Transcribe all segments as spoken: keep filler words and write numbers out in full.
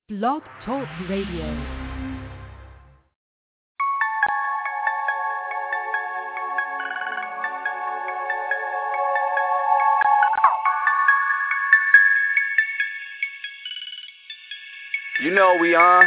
Blog Talk Radio. You know we on.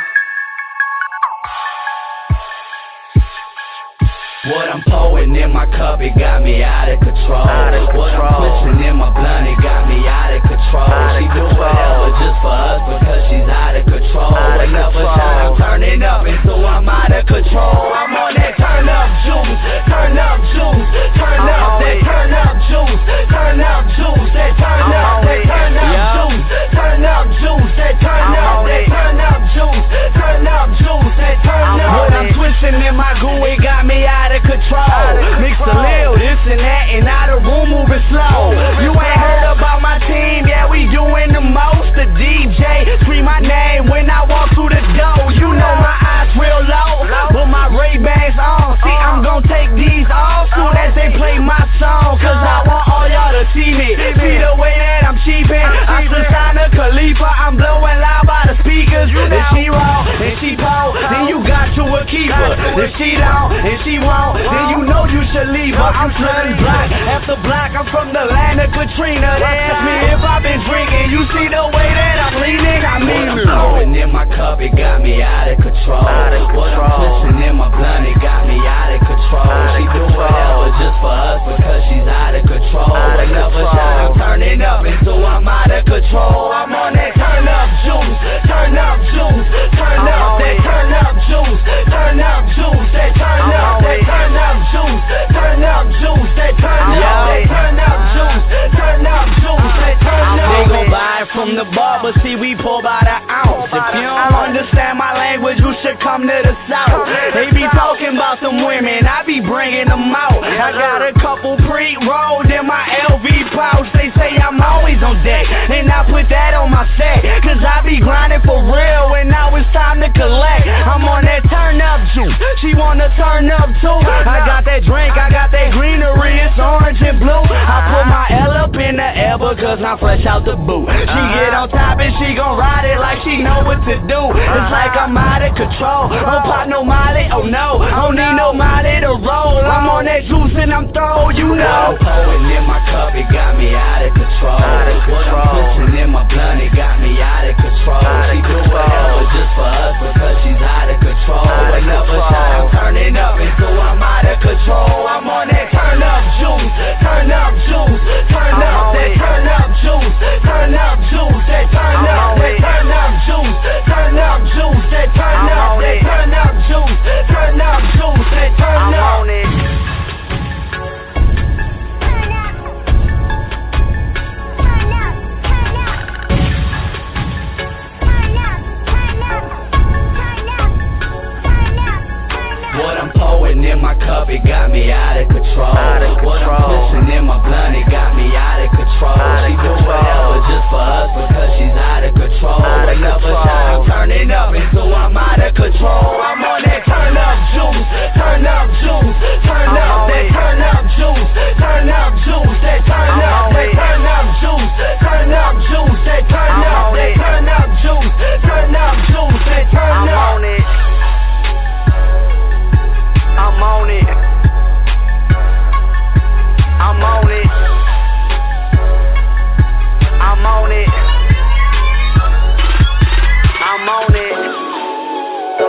What I'm pouring in my cup, it got me out of control. Out of What control. I'm pushing in my blunt, it got me out of control. Out of she do control. whatever just for us because she's out of control. Out of Another control. shot, I'm turning up and so I'm out of control. I'm on that turn up juice, turn up juice, turn I'm up on that it. turn up juice, turn up juice, that turn I'm up, on that it. turn up Yeah. juice, turn up juice, that turn I'm up, on that it. turn up juice, turn up juice, that turn I'm up. on What I'm it. twisting in my goo, it got me out of control. Out of Mix a control. lil, this and that, and now the room moving slow. Moving You ain't slow. heard about my team, yeah, we doing the most. The D J scream my name when I walk through the door. You know my eyes real low, but my Ray-Bans on. See, I'm gon' take these off soon as they play my song, cause I want all y'all to see me. See the way that I'm cheapin', I still sign a Khalifa, I'm blowing loud by the speakers. If she roll, and she pole, then you got to a keeper. If she don't, and she won't, then you know you should leave her. I'm flooding block after block, I'm from the land of Katrina. They ask me if I've been drinking, you see the way that I'm leaning, I mean it. What I'm pouring in my cup, it got me out of control. Out of What I'm control. pushing in my blunt, it got me out of control. Out of She do control. whatever just for us because she's out of control. Out of Another control. shot, I'm turning up and so I'm out of control. I'm on that turn up juice, turn up juice, turn I'm up on that it. turn up juice, turn up juice, that turn I'm up, on that it. turn up juice, turn up juice, that turn I'm up, on that it. turn up juice, turn up juice, that turn I'm up. on They gon' it. buy it from the bar, but see we pour by the ounce. Pour by If you the don't ounce. understand my language, you should come to the south. Come to the They be South. talking about some women, I be bringing them out. I got a couple pre-rolls in my L V pouch. They say I'm always on deck, and I put that on my set, cause I be grinding for real, and now it's time to collect. I'm on that turn up juice, she wanna turn up too. I got that drink, I got that greenery, it's orange and blue. I put my L up in the air because I'm fresh out the boot. She get on top and she gon' ride it like she know what to do. It's like I'm out of control, don't pop no molly, oh no, don't need no molly to roll. I'm on that juice and I'm throw, you know. What I'm pouring in my cup, it got me out of control. Out of What I'm control. pushing in my blunt, it got me out of control. Out of She do control. whatever just for us because she's out of control. Out of Another control. shot, I'm turning up and so I'm out of control. I'm on that turn up juice, turn up juice, turn I'm up on that it. turn up juice, turn up juice, that turn I'm up, on that it. turn up juice, turn up juice, that turn I'm up, on that it. turn up juice, turn up juice, that turn I'm up. on it. What I'm pouring in my cup, it got me out of control. Out of What I'm control. pushing in my blunt, it got me out of control. Out of She do control. whatever just for us because she's out of control. Out of Another control. shot, I'm turning up and so I'm out of control. I'm on that turn up juice, turn up juice, turn I'm up on that it. turn up juice, turn up juice, that turn I'm up, on that it. turn up juice, turn up juice, that turn I'm up, on that it. turn up juice, turn up juice, that turn I'm up. on it. I'm on it. I'm on it. I'm on it. I'm on it.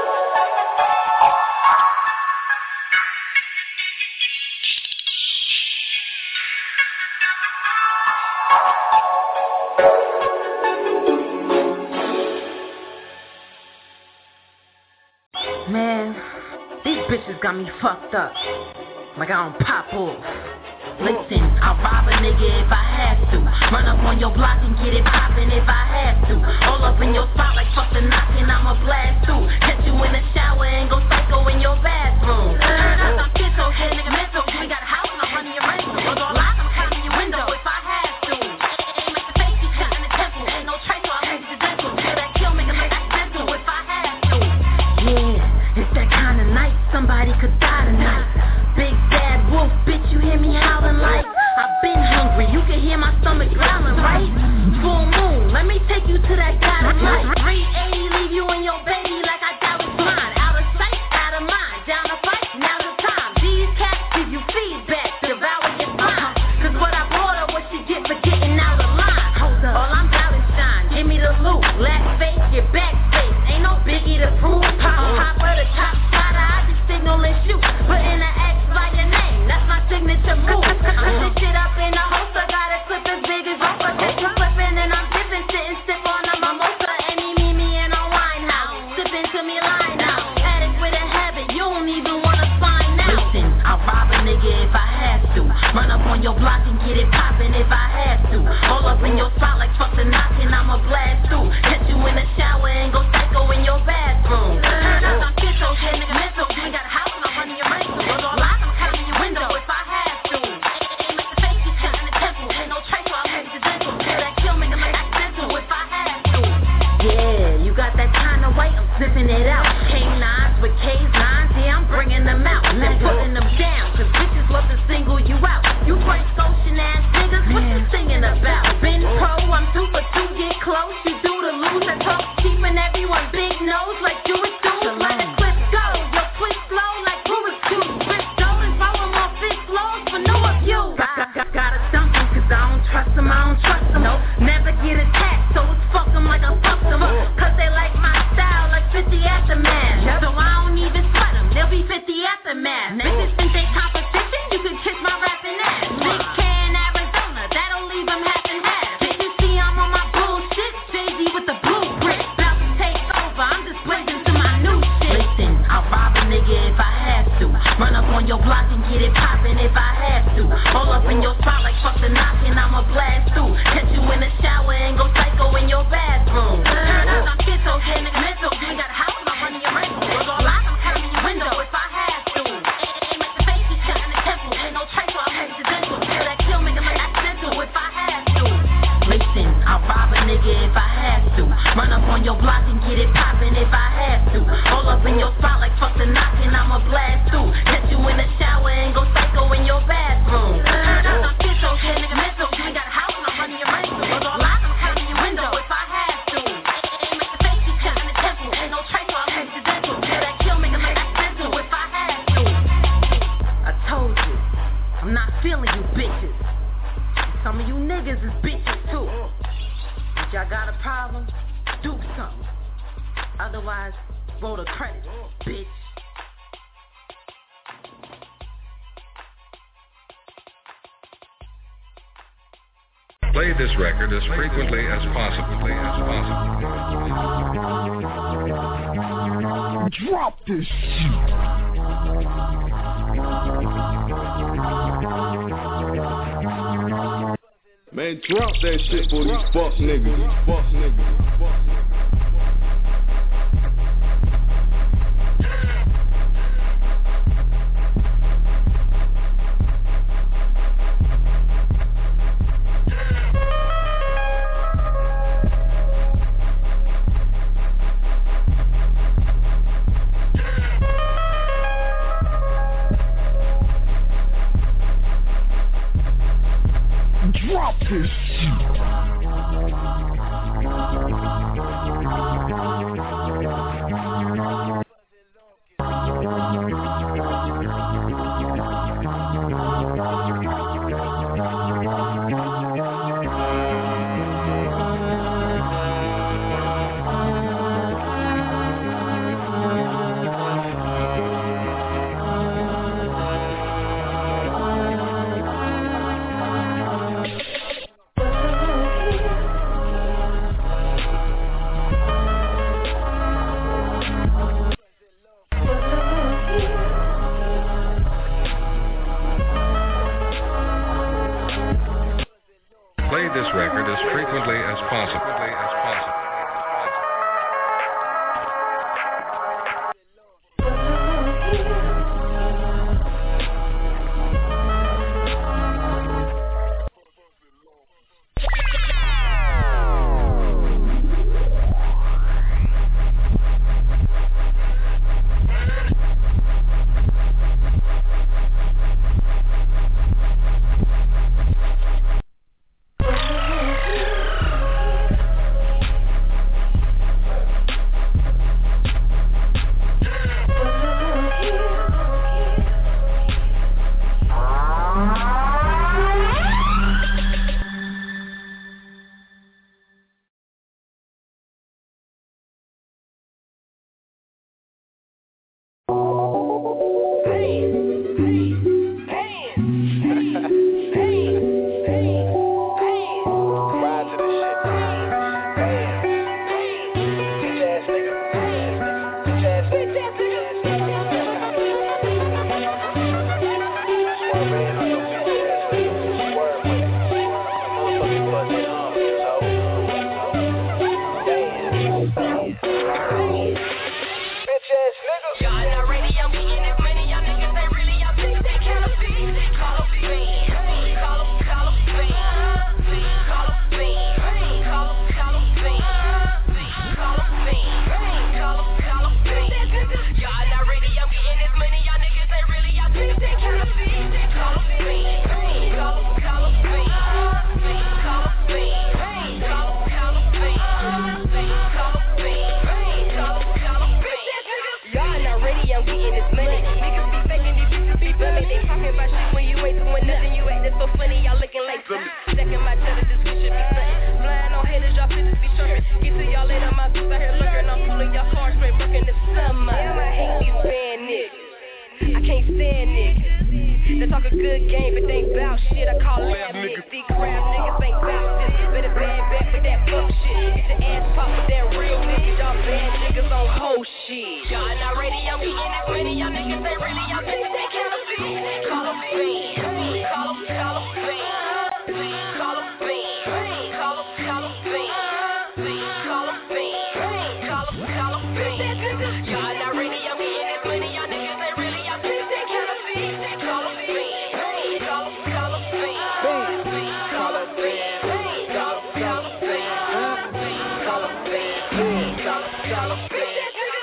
Man, these bitches got me fucked up. Like I don't pop off. Listen, I'll rob a nigga if I have to. Run up on your block and get it poppin' if I have to. All up in your spot like fuck the knockin', I'ma blast through. Catch you in the shower and go psycho in your bathroom. Turn up, I'm pissed, yeah, nigga, mental. We got a house and I'm running your rental. Or go lock, I'm climbing your window if I have to. Ain't make the face, you shot in the temple. Ain't no trace, so I'll make the dental. Feel that kill, make it look accidental if I have to. Yeah, it's that kind of night, somebody could die tonight. Big bad wolf, bitch, you hear me howling like I've been hungry, you can hear my stomach growling, right? Full moon, let me take you to that kind of light. three a on your block and get it poppin' if I have to. Roll up in your spot like fuck the knockin', I'ma blast through. Catch you in the shower and go psycho in your bathroom. Turn up my fish, okay, nigga, mental. You ain't got a house and I'm running your rental. Roll all eyes, I'm counting your window if I have to. Ain't make the face, you shot in the temple. Ain't no trace, so I'll make the dental. Kill that kill, make it accidental if I have to. Yeah, you got that kind of weight, I'm sniffing it out. K nines with K's nines, yeah, I'm bringing them out. And putting them down, cause bitches love to single you out. You break Scotian ass niggas, what you singing about? Been pro, I'm two for two, get close. You do the lose, I talk cheap and everyone big nose like you would do. Let the clip go, your clip slow like Rubik's Cube. Rip stolen, follow my fist flows for new abuse. Gotta dump them cause I don't trust them, I don't trust them. Nope, never get attacked, so it's fuck them like I fuck them. Cause they like my style like fifty aftermath. So I don't even sweat them, they'll be fifty aftermath. Bitches think they competition, you can kiss my rapping ass. Big K in Arizona, that'll leave them half and half. Did you see I'm on my bullshit? Jay-Z with the blueprint. About to take over, I'm just blazing to my new shit. Listen, I'll rob a nigga if I have to. Run up on your block and get it poppin' if I have to. Roll up in your spot like fuck the knockin', I'ma blast through. Catch you in the shower and go psycho in your bathroom. Turn up, I'm schizo, okay, nigga, mental. You ain't got a house, I'm running your rental. Roll all eyes, I'm counting your window if I have to. Ain't make the face, you shot in the temple. Ain't no trace, so I'll make the dental. Kill that kill, make it look accidental if I have to. Listen, I'll rob a nigga if I have to. Run up on your block and get it poppin' if I have to. Roll up in your spot like fuck the knockin', I'ma blast through. Catch you in the shower and go psycho in your bathroom. Turn up, I'm schizo, okay, nigga, mental. You ain't got a house, I'm running your rental. Roll all eyes, I'm counting your window if I have to. Ain't make the face, you shot in the temple. Ain't no trace, so I'll make the dental. Kill that kill, make it look accidental if I have to. I told you, I'm not feeling you bitches. And some of you niggas is bitches too. If y'all got a problem, do something. Otherwise, roll the credits, bitch. Play this record as frequently as possibly as possible. Drop this shit. Man, drop that shit for these fuck niggas. Fuck niggas. Fuck niggas. Drop this shit. Y'all not ready, I'm getting this money. Y'all niggas ain't really, y'all think they can't afford. Call up fame, call up, call up fame, call up fame, call up, call up fame, call up fame, call up, call up fame. Y'all not ready, I'm getting this money. Y'all niggas ain't really, y'all think they can't afford. Call up fame, call up, call up fame, call up fame, call up, call up fame, call up fame, call up, call up fame. Y'all not ready, I'm getting this money. Niggas be faking, these bitches be bummy. They talking about shit when you ain't doing nothing. You acting so funny, y'all looking like zombies. Second my cheddar, this bitch should be stunting. Flying on haters, y'all bitches be chirping. Get to y'all later, my goose out here lurking. I'm pulling y'all cars straight, working the summer. Damn, I hate these bad niggas. I can't stand niggas. They talk a good game, but they ain't bout shit. I call lab niggas. These crab niggas ain't bout this. Better bad back with that fuck shit. Get your ass popped with that real niggas. Y'all bad niggas on whole shit. Y'all not ready, I'm getting this money. Y'all niggas ain't really, y'all bitches they can't afford. Call up fame, call up, call up fame, call up fame, call up, call up fame, call up fame, call up, call up fame. Y'all not ready, I'm getting this money. Y'all niggas ain't really, y'all bitches they can't afford. Call up fame, call up, call up fame, call up fame, call up, call up fame, call up fame, call up, call up fame.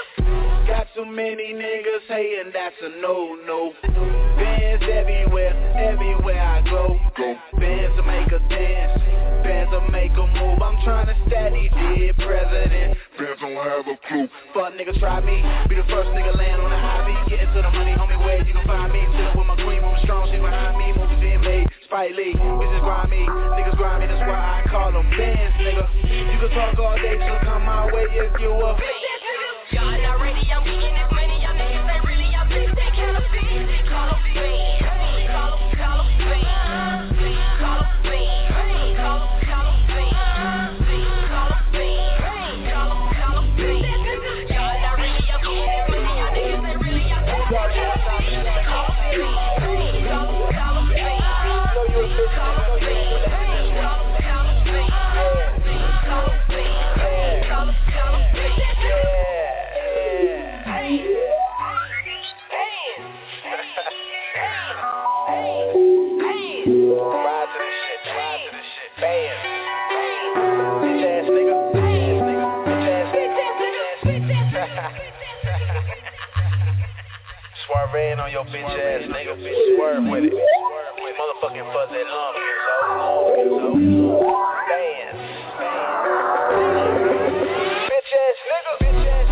Got too many niggas hating, that's a no-no. Bands everywhere, everywhere I go. Bands to make a dance, bands to make a move. I'm trying to steady dead president. Bands don't have a clue. Fuck niggas try me, be the first nigga land on the hobby. Getting to the money, homie, where you can find me. Chillin' with my queen, moving strong, she behind me. Movies being made, Spike Lee, bitches grimy. Niggas grimy, that's why I call them bands, nigga. You can talk all day, so come my way if you a Y'all not ready, I'm getting this money. Y'all niggas ain't really, y'all bitches they can't afford. Call up fame, call up, call up fame, call up fame, call up, call up fame, call up fame, call up, call up fame. Y'all not ready, I'm getting this money. Y'all niggas ain't really, y'all bitches they can't afford. Call up fame, call up, call up fame, call up fame, call up, call up fame, call up fame, call up, call up fame. Swerve on your bitch ass nigga, swerve with it. Motherfucking fuzz that lump, so, dance. Bitch ass nigga, bitch ass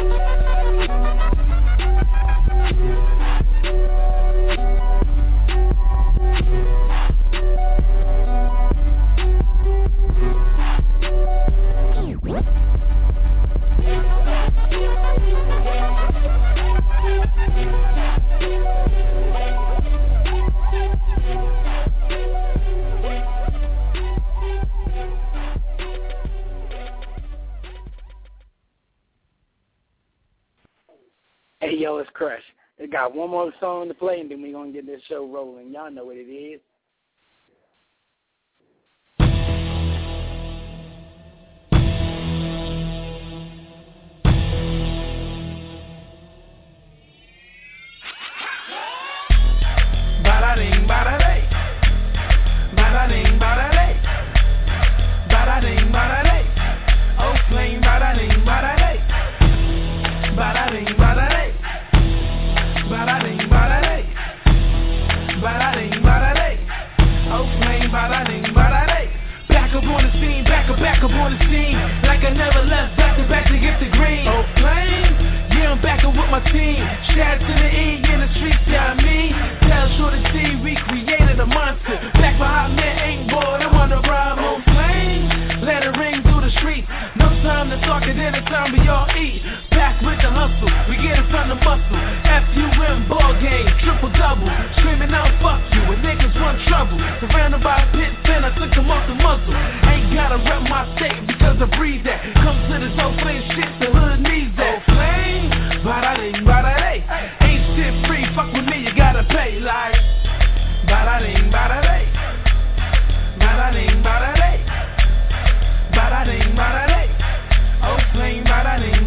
Hey, yo, it's Crush. We got one more song to play, and then we're going to get this show rolling. Y'all know what it is. Ba-da-ding, ba-da-day. Ba-da-ding, ba-da-day. Ba-da-ding, ba-da-day. Oh, flame, ba-da-ding, ba-da-day. Ba-da-ding, ba-da-day. Ba-da-ding, ba-da-day. Ba-da-ding, ba-da-day. Oh, flame, ba-da-ding, ba-da-day. Back up on the scene, back up, back up on the scene. Like I never left, back to back to get the green. Oh, flame. Yeah, I'm back up with my team. Shout to the E in the streets, yeah, I mean. Tell Shorty T, we created a monster. Back for hot men ain't bored, I wanna ride more flame. Let it ring through the streets. No time to talk, and then it's time we all eat. Back with the hustle, we get it from the muscle. F U M ball game, triple double. Screaming out, fuck you, and niggas want trouble. Surrounded by pits, then I took them off the muzzle. Ain't gotta rep my state because I breathe that. Come to this old flame shit, the hood needs that. Oh, flame. Ba-da-ding, ba-da-day. Ain't shit free, fuck with me, you gotta pay like ba-da-ding, ba-da-day. Ba-da-ding, ba-da-day. Ba-da-ding, ba-da-day. Oh, flame, ba-da-ding,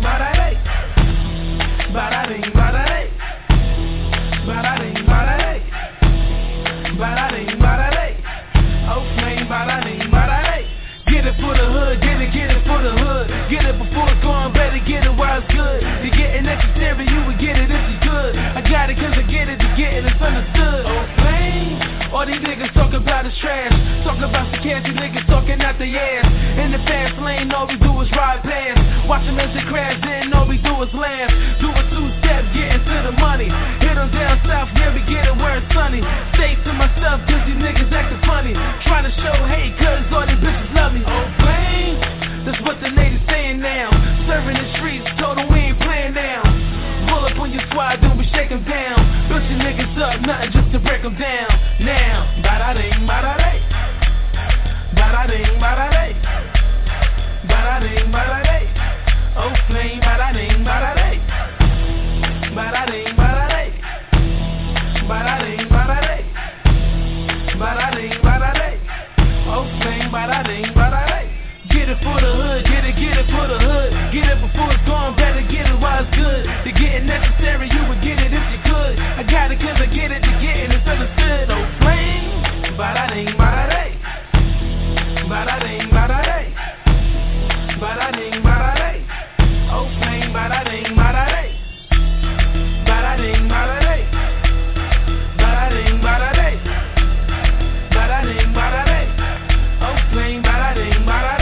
their ass. In the fast lane, all we do is ride past. Watch them as they crash, then all we do is laugh. Do a two-step, getting to the money. Hit them down south, yeah, we get it where it's sunny. Stay to myself, cause these niggas acting funny. Trying to show hate, cause all these bitches love me. Oh, bang, that's what the ladies saying now. Serving the streets, told them we ain't playing now. Pull up on your squad, then we shake them down. Build your niggas up, nothing just to break them down. Now, ba-da-ding, ba-da-day. Ba-da-ding, ba-da-day. Ba-da-ding, ba-da-day. Oh, flame, ba-da-ding, ba-da-day. Ba-da-ding, ba-da-day. Ba-da-ding, ba-da-day. Ba-da-ding, ba-da-day. Oh, flame, ba-da-ding, ba-da-day. Get it for the hood, get it, get it for the hood. Get it before it's gone, better get it while it's good. To get it necessary, you would get it if you could. I got it cause I get it, to get it, it's understood. Oh, flame, ba-da-ding, ba-da-day. Ba-da-ding, ba-da-day. Ba-da-ding, ba-da-day. Oh, flame, ba-da-ding, ba-da-day. Ba-da-ding, ba-da-day. Ba-da-ding, ba-da-day. Ba-da-ding, ba-da-day. Oh, flame, ba-da-ding, ba-da-day.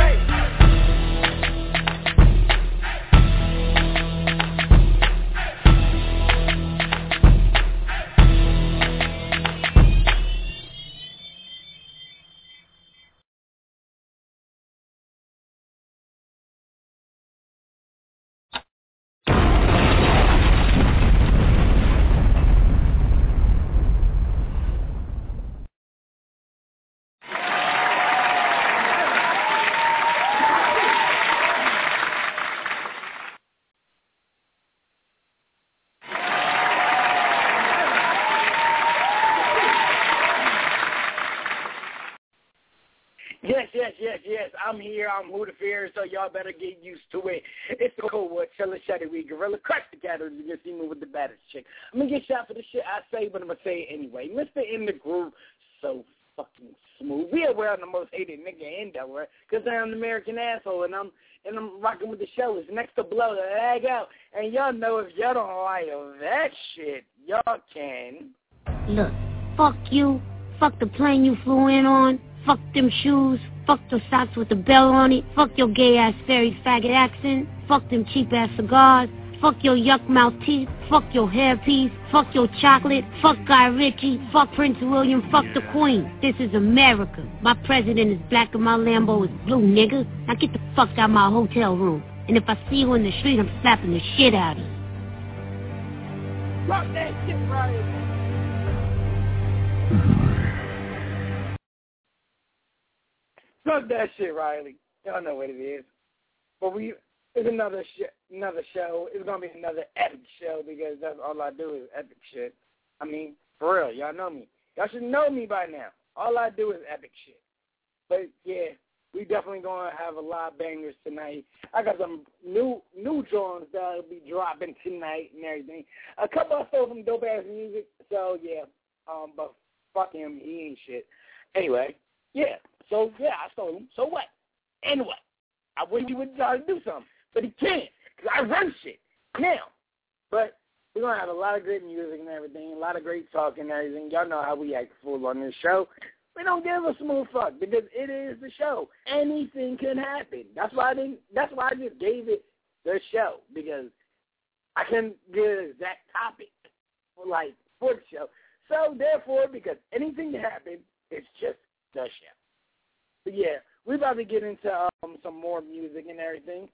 Yes, yes, yes, yes. I'm here. I'm Who the Fear, so y'all better get used to it. It's the cold war, chillin' Shetty Weed, Gorilla, Crush the Gathering. You can see me with the baddest chick. I'm going to get shot for the shit I say, but I'm going to say it anyway. Mister In the Groove, so fucking smooth. We are wearing the most hated nigga in Delaware because I'm an American asshole, and I'm and I'm rocking with the show. It's next to blow the lag out. And y'all know if y'all don't like that shit, y'all can. Look, fuck you. Fuck the plane you flew in on. Fuck them shoes. Fuck those socks with the bell on it. Fuck your gay-ass fairy faggot accent. Fuck them cheap-ass cigars. Fuck your yuck-mouth teeth. Fuck your hairpiece. Fuck your chocolate. Fuck Guy Ritchie. Fuck Prince William. Fuck the Queen. This is America. My president is black and my Lambo is blue, nigga. Now get the fuck out of my hotel room. And if I see you in the street, I'm slapping the shit out of you. Fuck that shit right. Fuck that shit, Riley. Y'all know what it is. But we, it's another sh- another show. It's gonna be another epic show because that's all I do is epic shit. I mean, for real, y'all know me. Y'all should know me by now. All I do is epic shit. But yeah, we definitely gonna have a lot of bangers tonight. I got some new new joints that'll be dropping tonight and everything. A couple I stole from dope ass music, so yeah. Um, but fuck him, he ain't shit. Anyway, yeah. So yeah, I stole him. So what? Anyway, I wish he would try to do something, but he can't because I run shit now. But we're gonna have a lot of great music and everything, a lot of great talk and everything. Y'all know how we act fool on this show. We don't give a smooth fuck because it is the show. Anything can happen. That's why I didn't. That's why I just gave it the show because I couldn't get an exact topic for like for the show. So therefore, because anything can happen, it's just the show. But yeah, we're about to get into um, some more music and everything.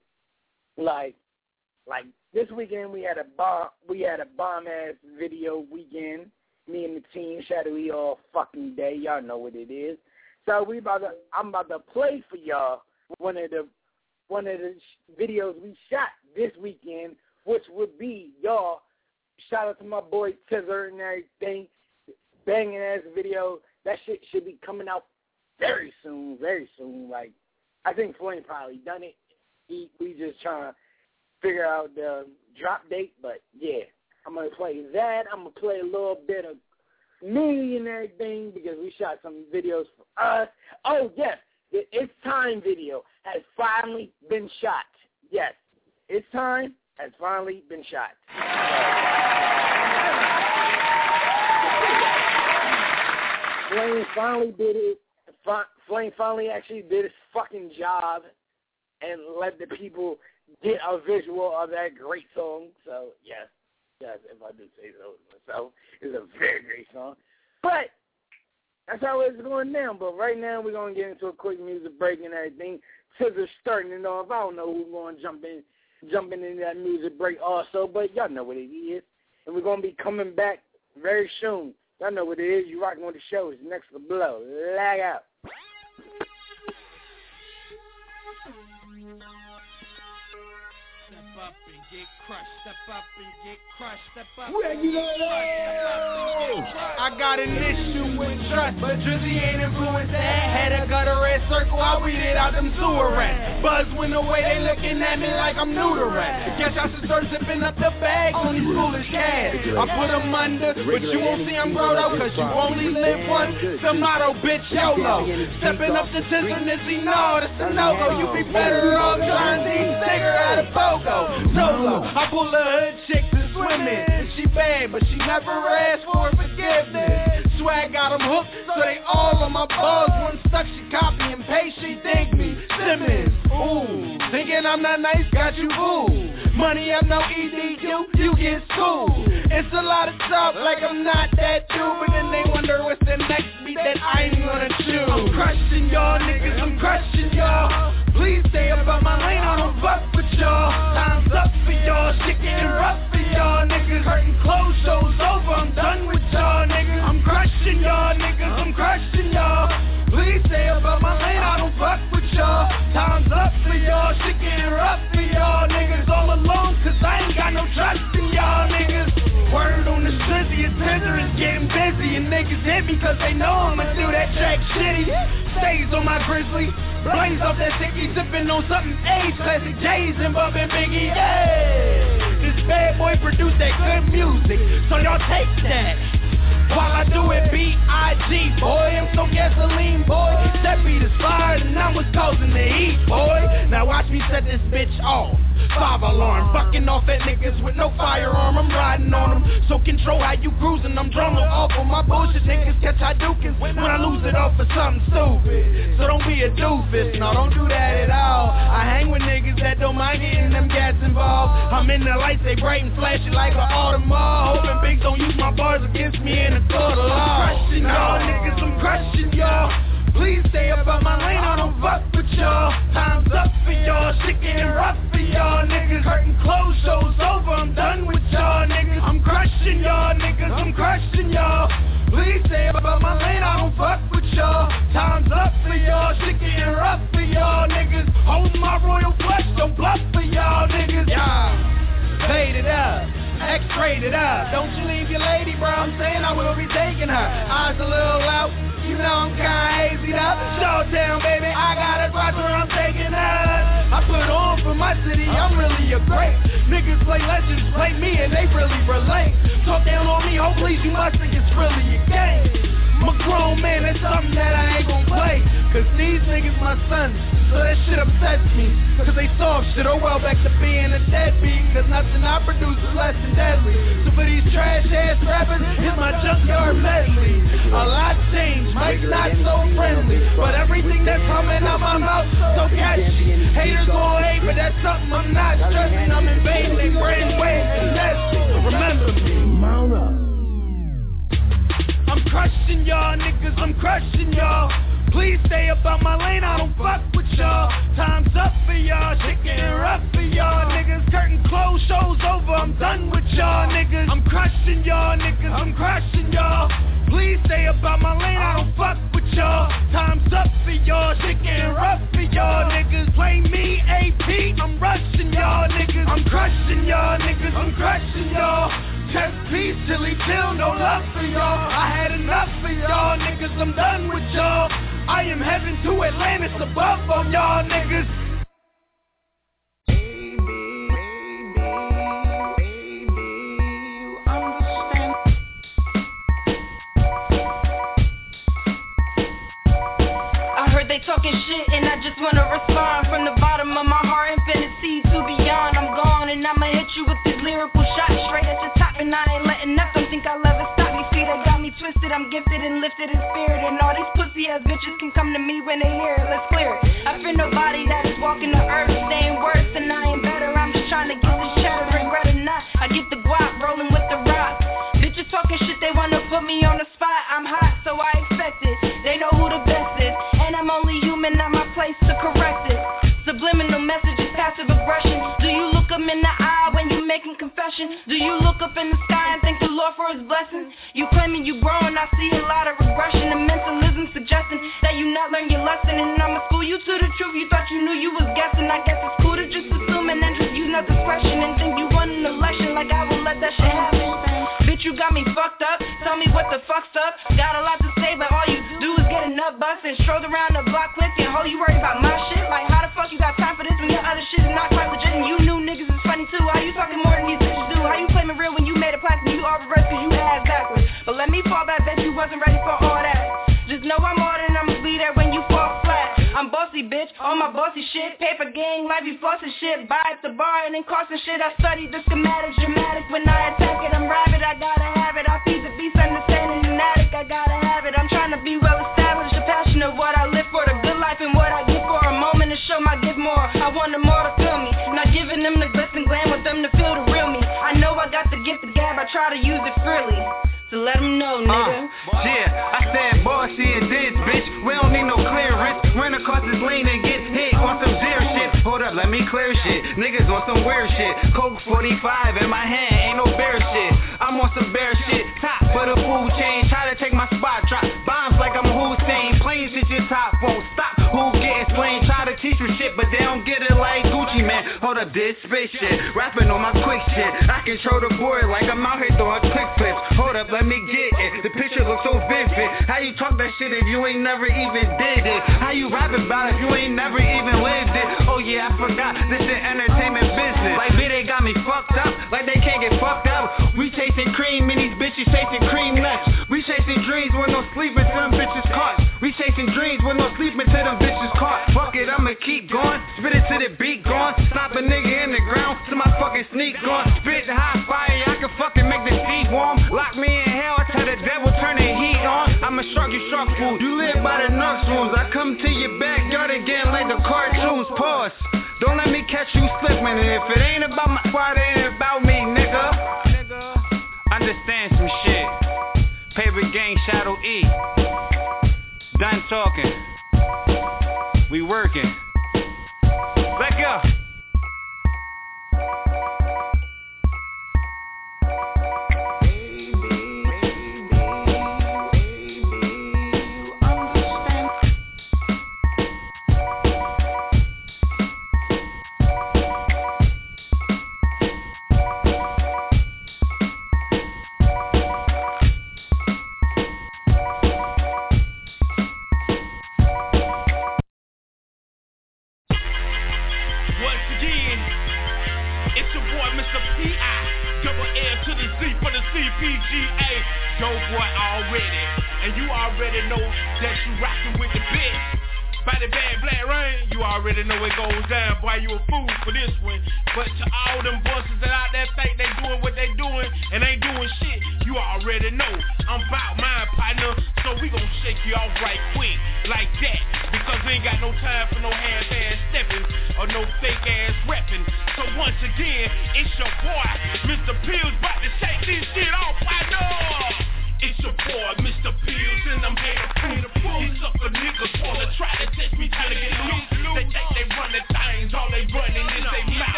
Like, like this weekend we had a bomb. We had a bomb ass video weekend. Me and the team shadowy all fucking day. Y'all know what it is. So we about to. I'm about to play for y'all one of the one of the sh- videos we shot this weekend, which would be y'all. Shout out to my boy Tizzer and everything. Banging ass video. That shit should be coming out very soon, very soon. Like, I think Flame probably done it. He, we just trying to figure out the drop date, but yeah, I'm going to play that. I'm going to play a little bit of me and everything because we shot some videos for us. Oh, yes, the It's Time video has finally been shot. Yes, It's Time has finally been shot. Flame finally did it. Flame finally actually did his fucking job and let the people get a visual of that great song. So, yes, yes, if I do say so myself, it's a very great song. But that's how it's going down. But right now, we're going to get into a quick music break and everything. Scissor's starting it off. I don't know who's going to jump in, jumping into that music break also, but y'all know what it is. And we're going to be coming back very soon. Y'all know what it is. You rocking with the show. It's Next to Blow. Lag out. Step up and get crushed, step up and get crushed, step up Where and you get go? crushed, I got an issue with trust, but Drizzy ain't influenced that. Had a gutter red circle, I weeded out them sewer rats. Buzz when the way they looking at me like I'm new to rap. Guess I should start zipping up the bags on these foolish cats. I put them under, but you won't see them grow though, cause you only live once. The motto, bitch, YOLO. Stepping up to Tennessee, no, that's a no-go. You be better off trying to eat sticker out of Pogo. Solo, I pull a hood chick to swimming. She bad, but she never asked for forgiveness. Swag got them hooked, so they all on my balls. One stuck, she copy and paste, she think me Simmons. Ooh, thinking I'm not nice, got you ooh. Money up, no E D U, you get schooled. It's a lot of talk like I'm not that dude, but then they wonder what's the next beat that I ain't gonna chew. I'm crushing y'all niggas, I'm crushing y'all. Please stay up on my lane, I don't fuck with y'all. Time's up for y'all, shit getting rough for y'all niggas. Curtain closed, show's over, I'm done with y'all niggas. I'm crushing y'all niggas, I'm crushing y'all. Please stay up on my lane, I don't fuck with y'all. Time's up for y'all, shit getting rough for y'all niggas. All alone, cause I ain't got no trust in y'all niggas. Word on the slizzy, it's Tinder is getting busy. And niggas hit me cause they know I'ma do that track shitty. Stays on my grizzly, blaze off that sticky, sipping on something age. Classic J's and bumpin' Biggie, yeah. This bad boy produced that good music, so y'all take that. While I do it B I G, boy, I'm so gasoline, boy. That beat is fired and I'm what's causing the heat, boy. Now watch me set this bitch off. Five alarm, fucking off at niggas with no firearm, I'm riding on them. So control how you cruising, I'm drumming off on my bullshit. Niggas catch Hadouken when I lose it off for something stupid. So don't be a doofus, no, don't do that at all. I hang with niggas that don't mind getting them gas involved. I'm in the lights, they bright and flashy like an Audemars. Hoping bigs don't use my bars against me in the court of law. I'm crushing y'all niggas, I'm crushing y'all. Please stay up on my lane, I don't fuck with y'all. Time's up for y'all, shit getting rough for y'all niggas. Curtain closed, show's over, I'm done with y'all niggas. I'm crushing y'all niggas, I'm crushing y'all. Please stay up on my lane, I don't fuck with y'all. Time's up for y'all, shit getting rough for y'all niggas. Hold my royal flush, don't bluff for y'all niggas. Yeah, paid it up. X-rated up. Don't you leave your lady, bro. I'm saying I will be taking her. Eyes a little out. You know I'm kinda hazy up. Showdown, baby. I got a watch where I'm taking her. I put on for my city. I'm really a great. Niggas play legends, play me, and they really relate. Talk down on me, oh please, you must think it's really a game. I'm a grown man, that's something that I ain't gon' play. Cause these niggas my sons, so that shit upsets me. Cause they soft shit, oh well, back to being a deadbeat. Cause nothing I produce is less than deadly. So for these trash ass rappers, here's my junkyard medley. A lot changed, Mike's not so friendly. But everything that's coming out my mouth, so catchy. Haters gon' hate, but that's something I'm not stressing. I'm invading their brain waves and nesting. So remember me. Mount up. I'm crushing y'all niggas, I'm crushing y'all. Please stay up on my lane, I don't fuck with y'all. Time's up for y'all, shit getting rough for y'all niggas. Curtain closed, show's over, I'm done with y'all niggas. I'm crushing y'all niggas, I'm crushing y'all. Please stay up on my lane, I don't fuck with y'all. Time's up for y'all, shit getting rough for y'all niggas. Play me A P, I'm rushing y'all niggas. I'm crushing y'all niggas, I'm crushing y'all. Chest piece, chili chill, no love for y'all. I had enough for y'all niggas, I'm done with y'all. I am heaven to Atlantis above on y'all niggas. Baby, baby, baby, you understand? I heard they talking shit and I just wanna respond from the bottom of my heart, infinity to beyond. I'm gone and I'ma hit you with these lyrical shots straight at your top, and I ain't letting nothing think I'll ever stop me. See, they got me twisted. I'm gifted and lifted in spirit, and all these pussy ass bitches can come to me when they hear it. Let's clear it. I fear nobody that is walking the earth. They ain't worse and I ain't better. I'm just trying to get this cheddar, regret it not. I get the guap, rolling with the rock. Bitches talking shit, they wanna put me on the spot. I'm hot, so I expect it. They know who the best is, and I'm only human, not my place to correct it. Subliminal messages, passive aggression. Do you look them in the eye when you making confession? Do you look up in the sky and thank the Lord for his blessings? You claiming you growing, I see a lot of regression and mentalism suggesting that you not learn your lesson. And I'ma school you to the truth, you thought you knew you was guessing. I guess it's cool to just assume and then just use no discretion and think you won an election like I will let that shit happen. Bitch, you got me fucked up, tell me what the fuck's up. Got a lot to say, but all you do is get a nut bust and stroll around the block quick and ho, you worry about my shit? Like how the fuck you got time for this when your other shit is not quite legit? And you knew niggas is funny too. How you talking more than these bitches do? How you claiming real when you made a plastic and you all reverse cause you ass backwards? But let me fall back, bet you wasn't ready for all that. Just know I'm more than I'ma be there when you fall flat. I'm bossy, bitch, on my bossy shit. Paper gang, life you flossing shit. Buy at the bar and then costing shit. I studied the schematics, dramatic. When I attack it, I'm rabid, I gotta have it. I feed the beast, understanding an addict, I gotta have it. I'm trying to be well established, a passion of what I live for. The good life and what I give for. A moment to show my give more. I want them more to feel me. Not giving them the glitz and glam, with them to feel the real me. I know I got the gift of gab, I try to use it freely. So let them know, nigga. Uh, yeah, I said bossy and this, bitch. We don't need no clearance. Run across this lane and get hit on some zero shit. Hold up, let me clear shit. Niggas on some weird shit. Coke forty-five in my hand, ain't no bear shit. I'm on some bear shit. Top for the food chain. Try to take my spot, drop bombs like I'm Hussein. Plain shit your top won't stop. Who get explained? Try to teach you shit, but they don't get it like Gucci, man. Hold up, this space shit. Rapping on my quick shit. I control the board like I'm out here throwing quick flips. Hold up, let me get it. The picture looks so vivid. How you talk that shit if you ain't never even did it? How you rap about it if you ain't never even lived it? Oh yeah, I forgot. This is entertainment business. Like, bitch, they got me fucked up. Like they can't get fucked up. We chasing cream and these bitches chasing cream nuts. We chasing dreams with no sleep until them bitches caught. We chasing dreams with no sleep until them bitches caught. Fuck it, I'ma keep going. Spit it to the beat going. Stop a nigga in the ground till my fucking sneak going. Spit the hot fire, I can fucking make the feet warm. Lock me in hell, I tell the devil turn the heat on. I'ma shark you shark food. You live by the Nux rules. I come to your backyard again like the cartoons. Pause. Don't let me catch you slipping. And if it ain't about my squad, it ain't about me, nigga. Understand some shit. Paper gang, Shadow E. Done talking. We working. Let go.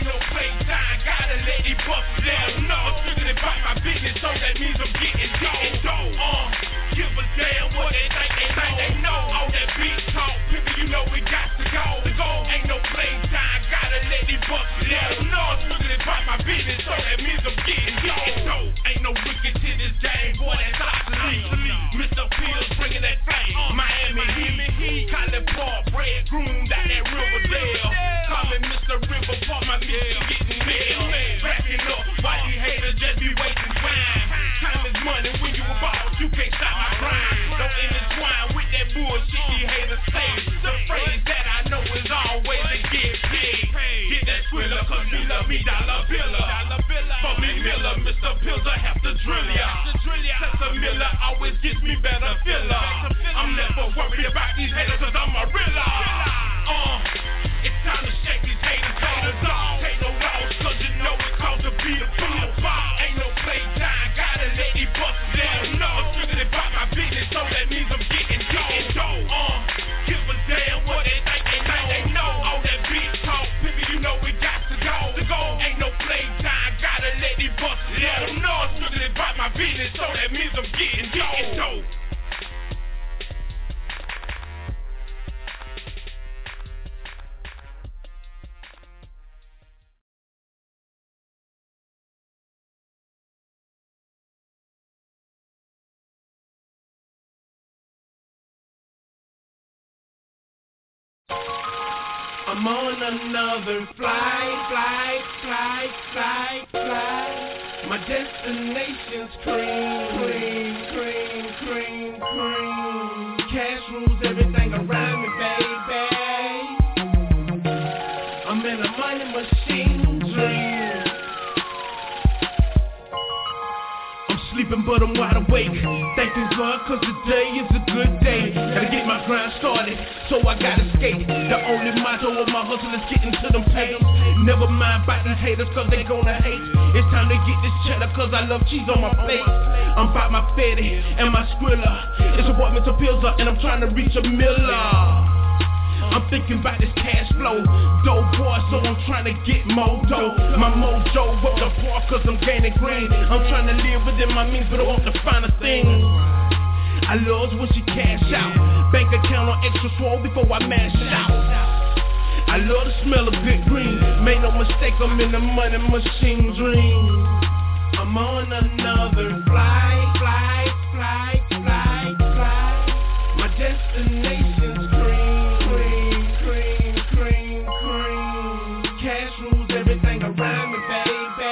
Ain't no playtime, gotta let it bust down. No, I'm thinking about my business, so that means I'm getting dough. Hard bread groomed out that Riverdale. Call me Mister River Park, my bitch getting mail. Backing up, why these haters just be wasting time? Time is money when you a boss, you can't stop my grind. Don't intertwine with that bullshit these haters say. The phrase that I know is always to get paid. Get that Skrilla, cause me love me dollar biller. For me Miller, Mister Pills, I have to drill ya. Tessa Miller always gets me better filler. I'm never worried about these haters cause I'm a realer. Uh, it's time to shake these haters, haters off. Take no loss cause you know it's called to be the fool. Ain't no playtime, gotta let these busters let them know. I'm triggered about my business, so that means I'm getting getting dough. Uh, give a damn what they think they know. They know all that big talk, baby, you know we got to go. To go, ain't no playtime, gotta let these busters let them know. I'm triggered about my business, so that means I'm getting getting dough. I'm on another flight, flight, flight, flight, flight. My destination's cream, cream, cream, cream, cream. Cash rules everything around me, baby. I'm in a money machine dream. I'm sleeping but I'm wide awake. Thanking God cause today is a good day. Gotta get my grind started, so I gotta skate. The only motto of my hustle is getting to them pay. Never mind about these haters cause they gonna hate. It's time to get this cheddar cause I love cheese on my plate. I'm about my Fetty and my Skrilla. It's a boy Mister Pills and I'm trying to reach a Miller. I'm thinking about this cash flow, dope boy, so I'm trying to get more dough. My mojo up the bar cause I'm gaining green. I'm trying to live within my means, but I want the finer things. I love when she cash out, bank account on extra swole before I mash out. I love the smell of good green, made no mistake, I'm in the money machine dream. I'm on another flight, flight, flight, flight, flight. My destination's cream. Everything around me, baby.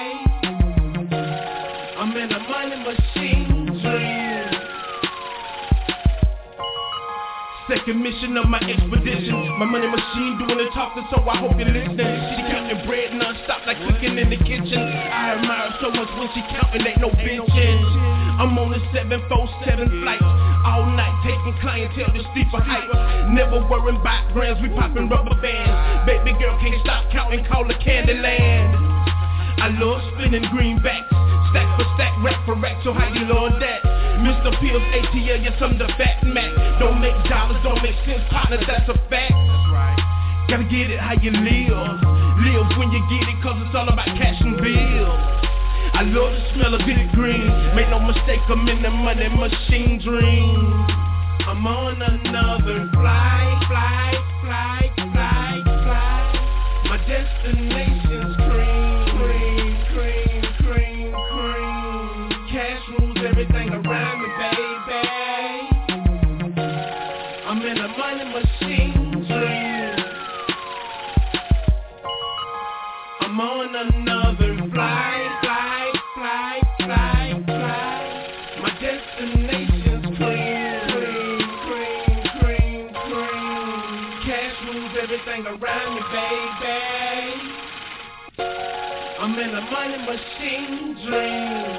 I'm in a money machine dream. Second mission of my expedition. My money machine doing the talking, so I hope you're listening. She counting bread non-stop like cooking in the kitchen. I admire her so much when she counting, ain't no benching. I'm on a seven four seven flight, all night taking clientele to sleep for hype. Never worrying about grams, we popping rubber bands. Baby girl can't stop counting, call her Candyland. I love spinning greenbacks, stack for stack, rack for rack, so how you love that? Mister Pills, A T L, yes I'm the fat Mac. Don't make dollars, don't make sense, partner, that's a fact. That's right. Gotta get it how you live, live when you get it, cause it's all about cash and bills. I love the smell of good green. Make no mistake, I'm in the money machine dream. I'm on another flight, flight, flight, flight, flight. My destination's cream, cream, cream, cream, cream. Cash rules everything around me, baby. I'm in a money machine dream. I'm on another flight, flight, flight, flight, flight. My destination's cream, cream, cream, cream, cream. Cash rules everything around me, baby. I'm in a money machine dream.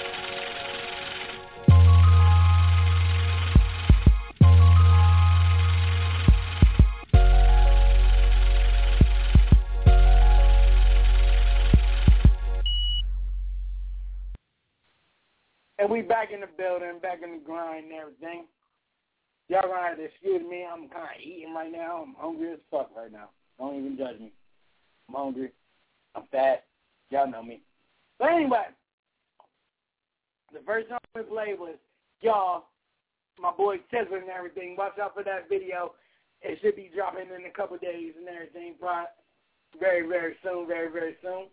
And we back in the building, back in the grind and everything. Y'all gonna have to excuse me. I'm kind of eating right now. I'm hungry as fuck right now. Don't even judge me. I'm hungry. I'm fat. Y'all know me. But anyway, the first song we played was Y'all, my boy Tesla and everything. Watch out for that video. It should be dropping in a couple days and everything. Very, very soon, very, very soon.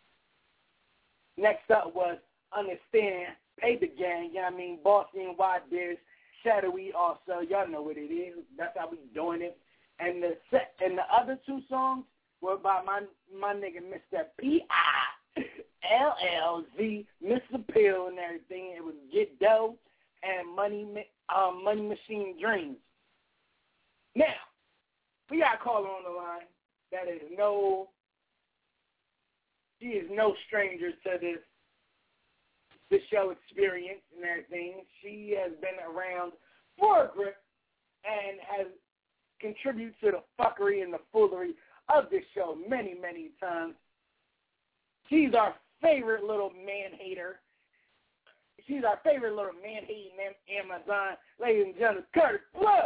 Next up was Understand, Paper Gang, you know what I mean, Boston, White Bears, Shadowy also, y'all know what it is. That's how we doing it. And the set, and the other two songs were by my my nigga Mister P I L L Z, Mister Pill and everything. It was Get Dough and Money um, Money Machine Dreams. Now, we got a caller on the line that is no, she is no stranger to this, this show experience and everything. She has been around for a grip and has contributed to the fuckery and the foolery of this show many, many times. She's our favorite little man-hater. She's our favorite little man-hating Amazon. Ladies and gentlemen, Curtis Blow.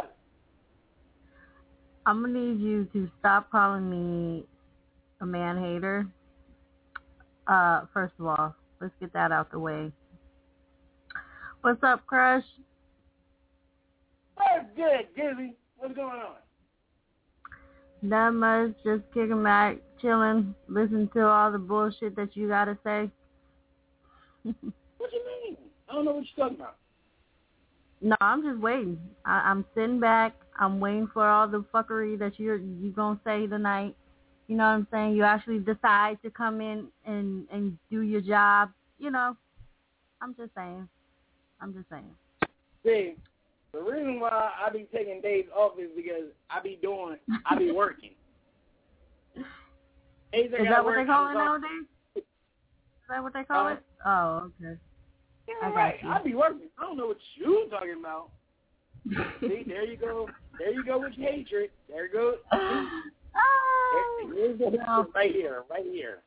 I'm going to need you to stop calling me a man-hater. Uh, first of all, let's get that out the way. What's up, Crush? That's good, Gizzy. What's going on? Not much, just kicking back, chilling, listening to all the bullshit that you got to say. What you mean? I don't know what you're talking about. No, I'm just waiting. I, I'm sitting back. I'm waiting for all the fuckery that you're you gonna say tonight. You know what I'm saying? You actually decide to come in and, and do your job. You know, I'm just saying. I'm just saying. See, the reason why I be taking days off is because I be doing, I be working. Is that what they call it nowadays? Is that what they call uh, it? Oh, okay. Yeah, I got right. you. I be working. I don't know what you talking about. See, there you go. There you go with your hatred. There you go. Oh, Here's the no. right here, right here.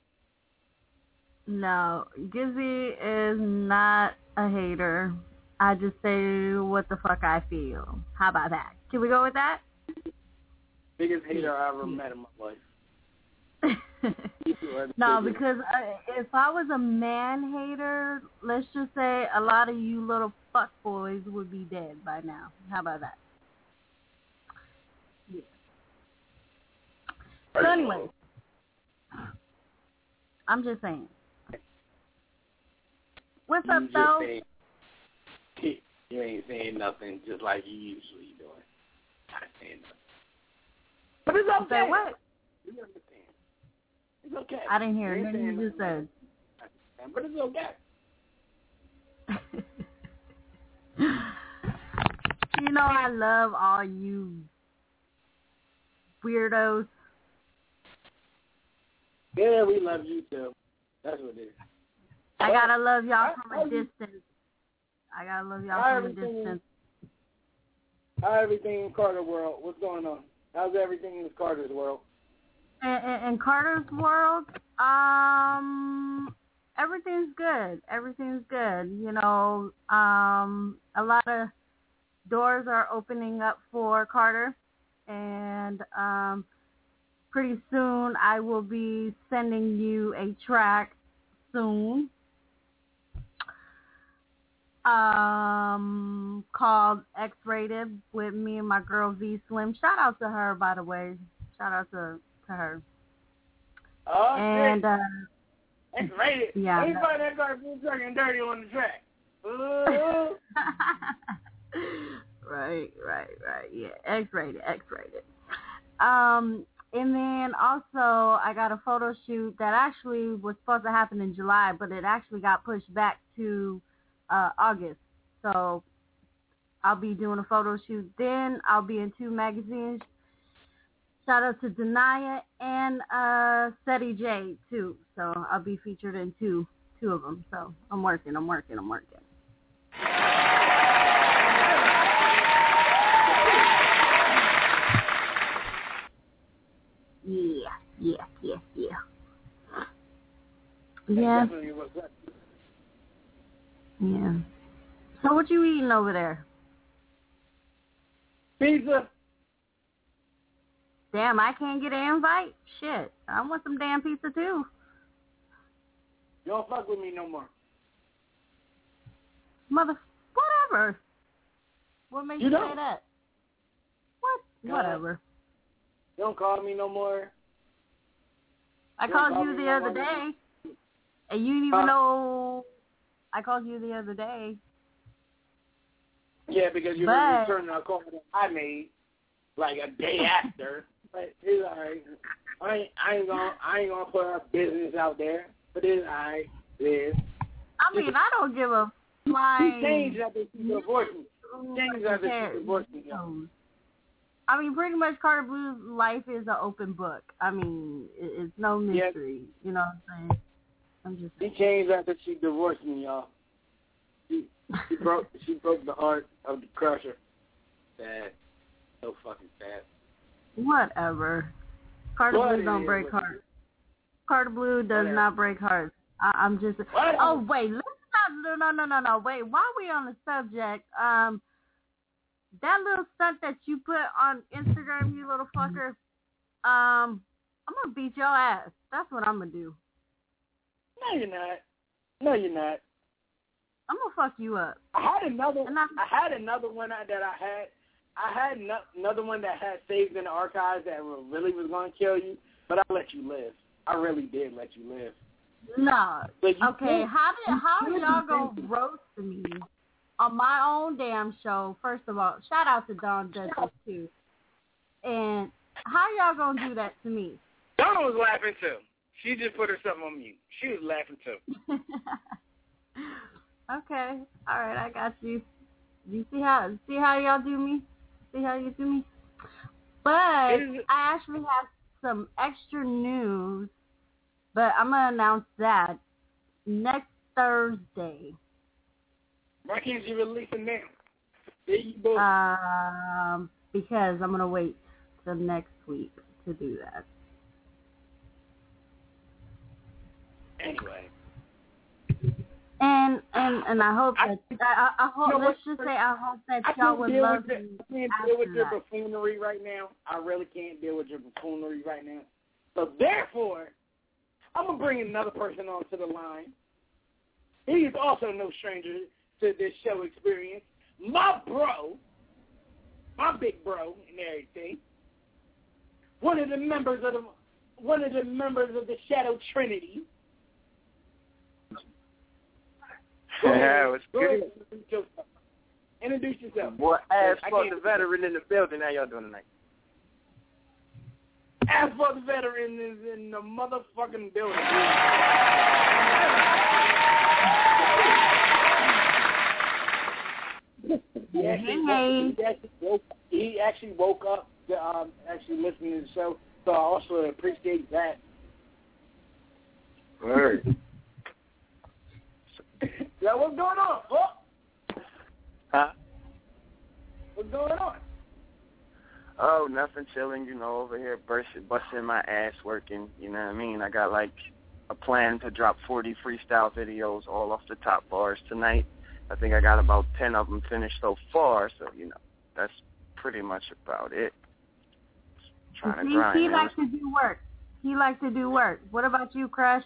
No, Gizzy is not a hater. I just say what the fuck I feel. How about that? Can we go with that? Biggest hater I ever met in my life. No, because uh, if I was a man hater, let's just say a lot of you little fuck boys would be dead by now. How about that? Yeah. So anyway, I'm just saying. What's you up, just though? Saying, you ain't saying nothing just like you usually doing. Not saying nothing. But it's okay. Say what? You understand. It's okay. I didn't hear You ain't nothing saying you just said. But it's okay. You know I love all you weirdos. Yeah, we love you too. That's what it is. I gotta love y'all from how, a distance. I gotta love y'all how from a everything- distance. How everything in Carter world? What's going on? How's everything in Carter's world? In, in, in Carter's world, um, everything's good. Everything's good. You know, um, a lot of doors are opening up for Carter, and um, pretty soon I will be sending you a track soon. Um, called X-Rated with me and my girl V Slim. Shout out to her, by the way. Shout out to, to her. Oh, and shit. uh, X-Rated. Yeah. Anybody that got been talking dirty on the track. Ooh. Right, right, right. Yeah, X-Rated, X-Rated. Um, and then also I got a photo shoot that actually was supposed to happen in July, but it actually got pushed back to Uh, August. So I'll be doing a photo shoot then. I'll be in two magazines. Shout out to Denia and uh, Seti J too. So I'll be featured in two two of them. So I'm working, I'm working, I'm working. Yeah, yeah, yeah, yeah. Yeah. Yeah. So what you eating over there? Pizza. Damn, I can't get an invite? Shit. I want some damn pizza too. You don't fuck with me no more. Mother, whatever. What makes You you, don't. say that? What? No. Whatever. You don't call me no more. I You called don't call you me the no other more. day, and you didn't even Huh? know. I called you the other day. Yeah, because you But- were returning a call that I made like a day after. But it's alright. I ain't, I ain't gonna, I ain't gonna put our business out there. But it's alright. It is. I mean, I don't give a flying. She changed after she divorced me. She changed after she divorced me. Yo. I mean, pretty much Carter Blue's life is an open book. I mean, it, it's no mystery. Yeah. You know what I'm saying? I'm just. She changed after she divorced me, y'all. She, she broke, she broke the heart of the crusher. Sad, so fucking sad. Whatever. Carter what Blue don't break hearts. Carter Blue does Whatever. not break hearts. I, I'm just. Whatever. Oh wait, let's not. No, no, no, no. Wait, while we on the subject, um. that little stunt that you put on Instagram, you little fucker, um, I'm going to beat your ass. That's what I'm going to do. No, you're not. No, you're not. I'm going to fuck you up. I had another I, I had another one that I had. I had no, another one that had saved in the archives that really was going to kill you, but I let you live. I really did let you live. No. So okay, did, how did how are y'all going to roast me on my own damn show? First of all, shout out to Dawn Judges, too. And how y'all going to do that to me? Dawn was laughing, too. She just put herself on mute. She was laughing, too. Okay. All right, I got you. You see how see how y'all do me? See how you do me? But I actually have some extra news, but I'm going to announce that next Thursday. Why can't you release it now? There you go. Um, because I'm going to wait till next week to do that. Anyway. And and and I hope that I, I, I hope you know let's just say I hope that I y'all would love the, me. I can't deal with your buffoonery right now. I really can't deal with your buffoonery right now. So therefore, I'm gonna bring another person onto the line. He is also no stranger to this show experience. My bro, my big bro, and everything. One of the members of the one of the members of the Shadow Trinity. Yeah, what's good? Introduce yourself. Boy, ass for the veteran in the building. How y'all doing tonight? Ass for the veteran is in the motherfucking building. he, actually, hey. he, actually woke, he actually woke up to um, actually listening to the show, so I also appreciate that. Word. Yeah, what's going on? What? Huh? What's going on? Oh, nothing, chilling, you know, over here, busting, busting my ass working, you know what I mean? I got, like, a plan to drop forty freestyle videos all off the top bars tonight. I think I got about ten of them finished so far, so, you know, that's pretty much about it. Just trying he, to grind, He man. likes to do work. He likes to do work. What about you, Crush?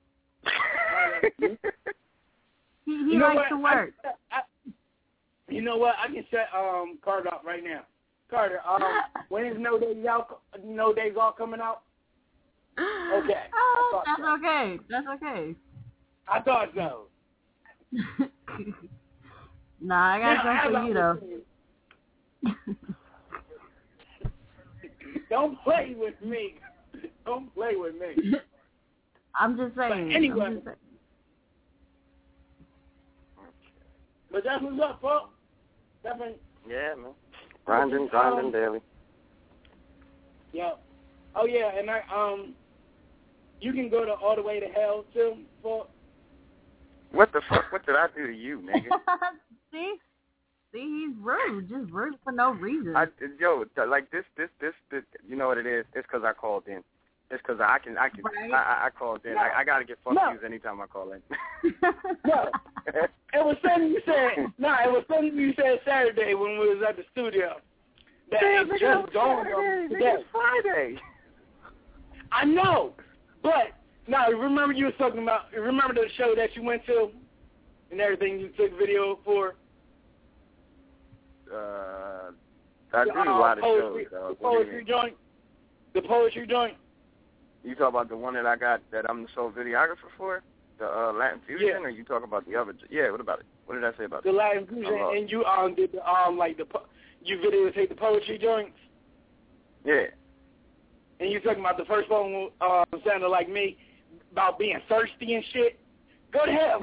He, he you know likes what? to work. I, I, you know what? I can set um Carter up right now. Carter, um, when is No Days Out? No Days Off coming out? Okay. Oh, that's so. okay. That's okay. I thought so. Nah, I got now, something for you though. Don't play with me. Don't play with me. I'm just saying. But anyway. I'm just saying. But that's what's up, folks. Definitely. Yeah, man. Grinding, grinding um, daily. Yeah. Oh, yeah, and I, um, you can go to All the Way to Hell, too, for... What the fuck? What did I do to you, nigga? See? See, he's rude. Just rude for no reason. I, yo, like, this, this, this, this, you know what it is? It's because I called in. It's because I can, I can, right? I, I called in. No. I, I got to get fuck No. yous anytime I call in. No. It was something you said, no, it was something you said Saturday when we was at the studio. That Damn, it nigga, just dawned on me Saturday, today. nigga, it's Friday. I know, but, now, remember you was talking about, remember the show that you went to and everything you took video for? Uh, I do The, a lot of poetry, shows. Dog. The What do you poetry mean? joint? The poetry joint? You talk about the one that I got that I'm the sole videographer for? The uh, Latin Fusion? Yeah. Or you talk about the other? Yeah, what about it? What did I say about The it? Latin Fusion, and you um did the, um like the po- you videotaped the poetry joints. Yeah. And you talking about the first one uh, sounded like me about being thirsty and shit. Go to hell.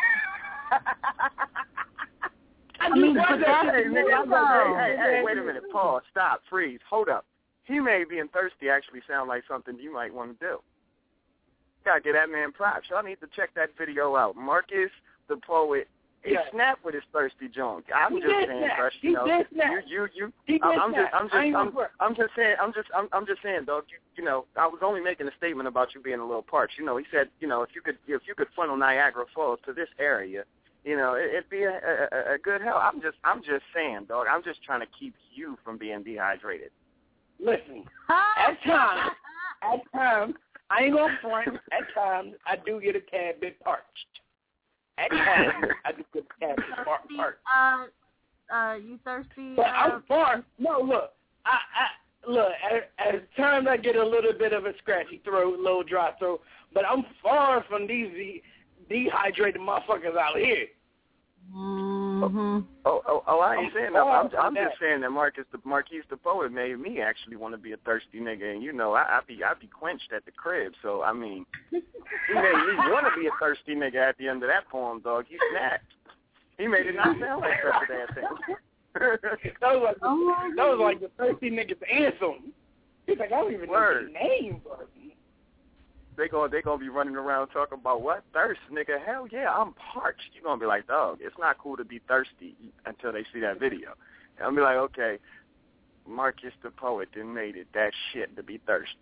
I, I mean, but that's hey, nigga, hey, hey, hey, wait a minute. Pause. Stop. Freeze. Hold up. He made being thirsty actually sound like something you might want to do. Gotta get that man props. Y'all need to check that video out. Marcus the Poet. He yeah. snapped with his thirsty junk. I'm he just saying, fresh, you know, you, you, you, he I'm, I'm just, I'm just, I'm, I'm, I'm just saying, I'm just, I'm, I'm just saying, dog. You, you know, I was only making a statement about you being a little parched. You know, he said, you know, if you could, if you could funnel Niagara Falls to this area, you know, it, it'd be a, a, a good help. I'm just, I'm just saying, dog. I'm just trying to keep you from being dehydrated. Listen, at times, at times, I ain't gonna front. At times, I do get a tad bit parched. At times, I do get a tad bit par- parched. Uh, uh, you thirsty? But uh, I'm far. No, look, I, I look. At, at times, I get a little bit of a scratchy throat, a little dry throat. But I'm far from these de- dehydrated motherfuckers out here. Mm-hmm. Oh, oh, oh! I ain't I'm saying that. I'm, I'm that. just saying that Marcus, the Marquise the Poet, made me actually want to be a thirsty nigga, and you know, I, I be, I be quenched at the crib. So I mean, he made me want to be a thirsty nigga at the end of that poem, dog. He snapped. He made it not sound like such a bad thing. that was like, oh, that was like the thirsty nigga's anthem. He's like, I don't even Word. know his name, bro. They gonna they gonna be running around talking about what thirst, nigga. Hell yeah, I'm parched. You gonna be like, dog, it's not cool to be thirsty until they see that video. And I'll be like, okay, Marcus the Poet then made it that shit to be thirsty.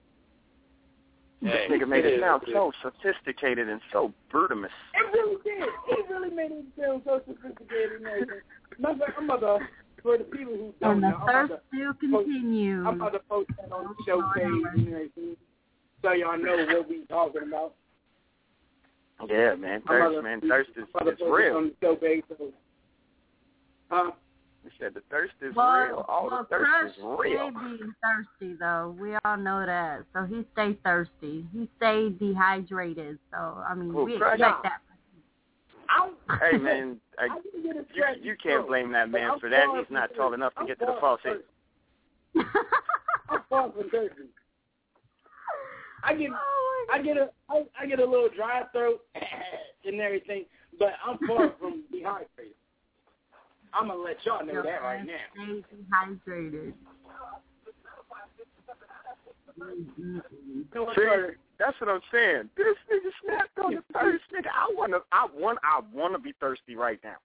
Hey, this nigga made it it sound is. so sophisticated and so brutalist. It really did. It really made it sound so sophisticated. I'm about to, for the people who don't and the know, thirst I'm still post, continues. I'm about to post that on the show page and everything, so y'all know what we talking about. Yeah, man, thirst, man, thirst is it's real. On the show page, so, huh? We said the thirst is well, real. All well, the thirst Crush is real. Stay being thirsty though. We all know that. So he stayed thirsty. He stayed dehydrated. So I mean, Cool. we Crush. expect that. Hey man, I, you, you can't blame that man for that. He's not tall enough to get to the faucet. I'm far from thirsty. I get, I get a, I, I get a little dry throat and everything, but I'm far from dehydrated. I'm gonna let y'all know that right now. Stay dehydrated. See, that's what I'm saying. This nigga snapped on the thirst, nigga. I wanna, I want, I wanna be thirsty right now.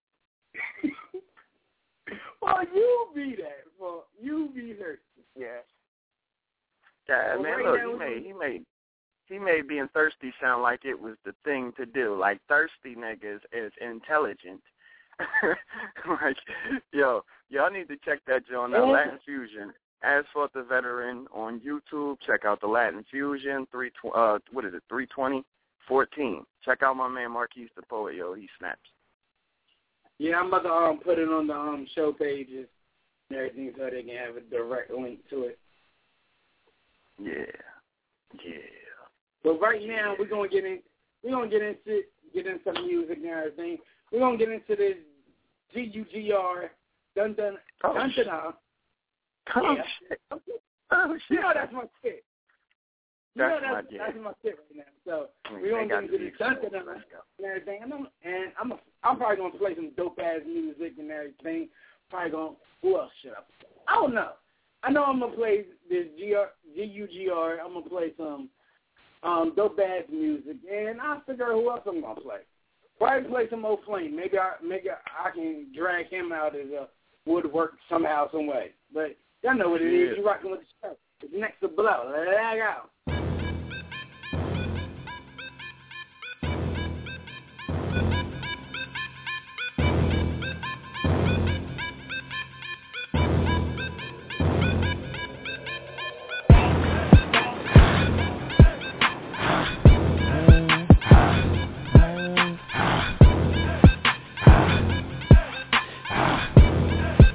Well, you be that. Well, you be thirsty. Yeah. Yeah, well, man. right Look, now, he made, he made, he made being thirsty sound like it was the thing to do. Like thirsty niggas is intelligent. Like, yo, y'all need to check that joint out. Latin Fusion. Asphalt the Veteran on YouTube. Check out the Latin Fusion. Three, uh, what is it? Three twenty fourteen. Check out my man Marquise the Poet. Yo, he snaps. Yeah, I'm about to um put it on the um show pages and everything so they can have a direct link to it. Yeah, yeah. But right now we're gonna get in. We're gonna get into get into some music and everything. We're gonna get into this G U G R dun dun oh, dun dun dun. Oh, yeah. shit. Oh, shit. You know that's my shit. You That's, know, that's, my, yeah. that's my shit right now. So I mean, we're gonna got get into this dun dun dun and everything. And I'm and I'm a, I'm probably gonna play some dope ass music and everything. Probably gonna who else should I play? I don't know. I know I'm gonna play this G R G U G R. I'm gonna play some um dope ass music, and I'll figure out who else I'm gonna play. Probably play some old Flame. Maybe I maybe I can drag him out as a woodwork somehow, some way. But y'all know what it yeah. is. You rocking with the show. It's next to blow. Let it go.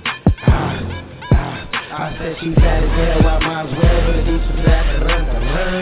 She's bad as hell, I might as well do some that run, run.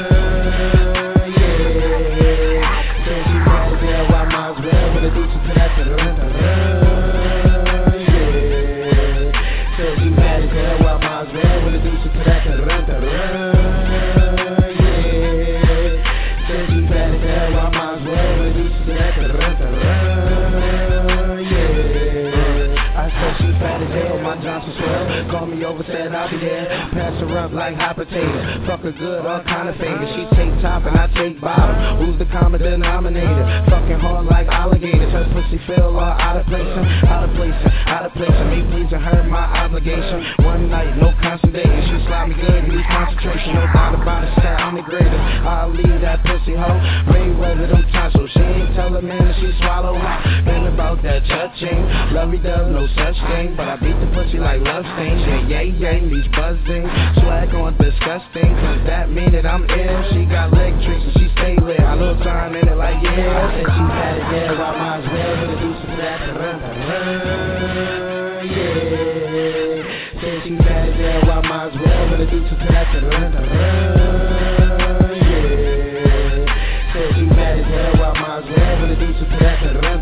rump like hot potato. Fuck her good, all kind of favor. She take top and I take bottom. Who's the common denominator? Fucking hard like alligators. Her pussy feel all out of place, out of place, out of place. Me pleasing her, my obligation. One night, no concentrating. She slide me good, need concentration. No doubt about it, sir, I'm the greatest. I'll leave that pussy hoe. Mayweather them tonsils. She ain't tell her man that she swallow. Been about that touching. Lovey-dove, no such thing. But I beat the pussy like love stains. Yeah, yeah, yeah, these buzzing. Swag on disgusting. Cause that mean that I'm ill. She got leg tricks and she stay lit. I little time in it like yeah. I said she had it there, well, I might as well gonna do some of that. Yeah. Said she had it there, well, I might as well gonna do some of that. Yeah. Said she had it there, well, I might as well gonna do some of that.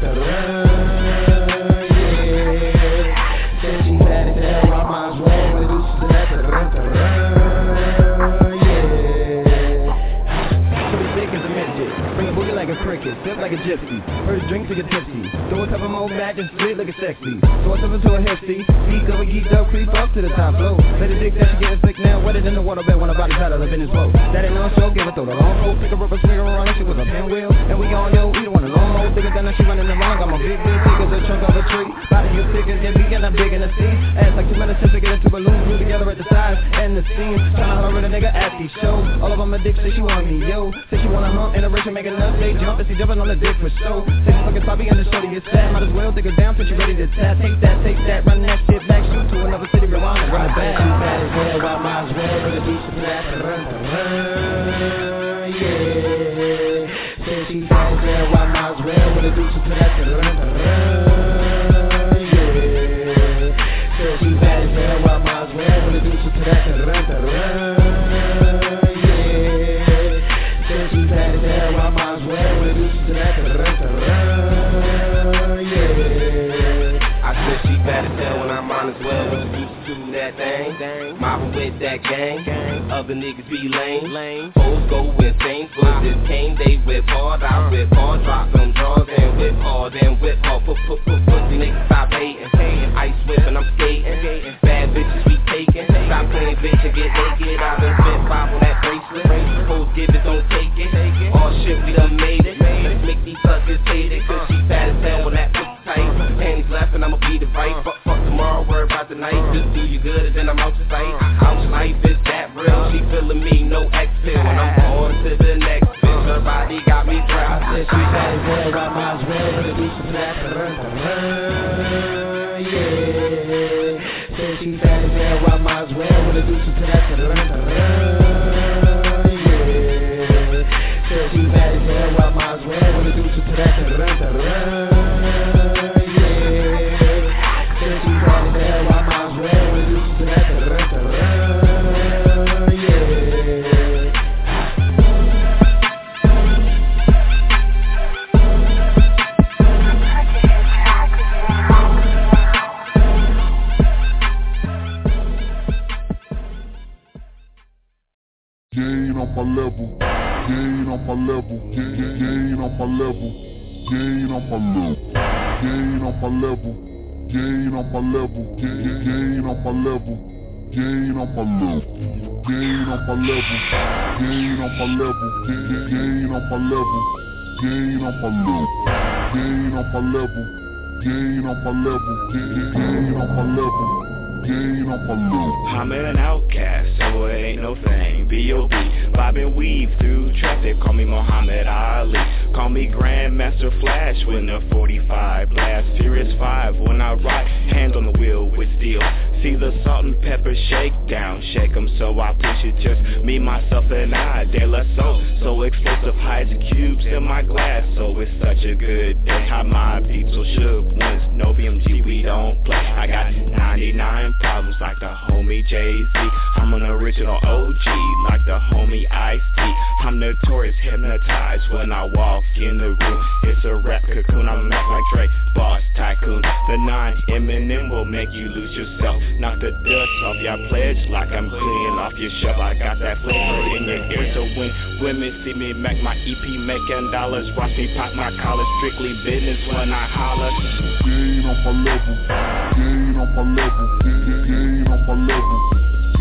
Yeah. Said she had it there, well, I might as well gonna do some of that. Like a cricket, flip like a gypsy. First drink to get tipsy. Throw a couple more back and split like a sexy. Throw something to a hefty. Geek up and geeked up, creep up to the top flow. Let the dick that she getting sick now. Wetter than the water bed when her body tied up in his boat. That ain't no show, give it through the long road. Pick her up a swigger around and she was a pinwheel. And we all know we don't want a long road. Bigger than that she running around. Got my big big thick as a trunk of a tree. Body you thick as get big and I'm big in the sea. Ass like two minutes to get into balloons. Glue together at the sides and the seams. Tryna hurry the nigga at these shows. All of them a dick say she want me, yo. Say she wanna hump in a rich and make enough. They jump and she jumping on the dick for show. Say she fucking sloppy and the shorty is sad. Might as well take her down till she ready to tap. Take that, take that, run that shit back. Shoot to another city, rewind and run it back. She bad as hell, I might as well gonna do some of that. Yeah. Say she bad as hell, I might as well gonna do some of that. Yeah. Say she bad as hell, I might as well gonna do some of that. Mobbing with that gang, gang. Other niggas be lame, lame. Hoes go insane, but this came, they whip hard. I whip hard, drop them drugs and whip hard and whip hard. Put, put, put, pussy niggas stop hating. Ice whipping, I'm skating. Bad bitches we taking. Stop playing bitch and get naked. I been spent five on that bracelet. Hoes give it, don't take it. All shit, we done made it. Let's make these suckers hate it. Cause she fat as hell when that pussy tight. Panties left and I'ma be the right. Fuck, fuck tomorrow, worry about the night. Just do you good and then I'm out your sight. Out your life is that real. She feeling me, no X-Pill. And I'm on to the next bitch. Her body got me dry. I said she fat as hell, I might as well gonna do some of that. Yeah. Said she fat as hell, I might as well gonna do some of that. Yeah. Said she fat as hell, I might as well gonna do some of that. Gain on my level, gain on my level, gain, gain on my level, gain on my level, gain on my level, gain on my level, gain, gain on my level, gain on my level, gain on my level, gain on my level, gain on my level, gain on my level, gain on my level, gain on my level, gain on my level. I'm an outcast, so it ain't no thing. B O B, bob and weave through traffic. Call me Muhammad Ali. Call me Grandmaster Flash when the forty-five blast. Furious five when I ride, hand on the wheel with steel. See the salt and pepper shakedown, shake 'em so I push it. Just me, myself, and I. De La Soul, so explosive, hides cubes in my glass. So it's such a good day. How my beats so shook once. No B M G, we don't play. I got ninety-nine problems like the homie Jay-Z. I'm an original O G like the homie Ice-T. I'm notorious, hypnotized when I walk in the room. It's a rap cocoon, I'm act like Drake, boss tycoon. The nine Eminem will make you lose yourself. Knock the dust off your pledge like I'm cleaning off your shelf. I got that flavor in your ear, so when women see me make my E P making dollars, watch me pop my collar, strictly business when I holler. Gain on my level, gain on my level, gain on my level,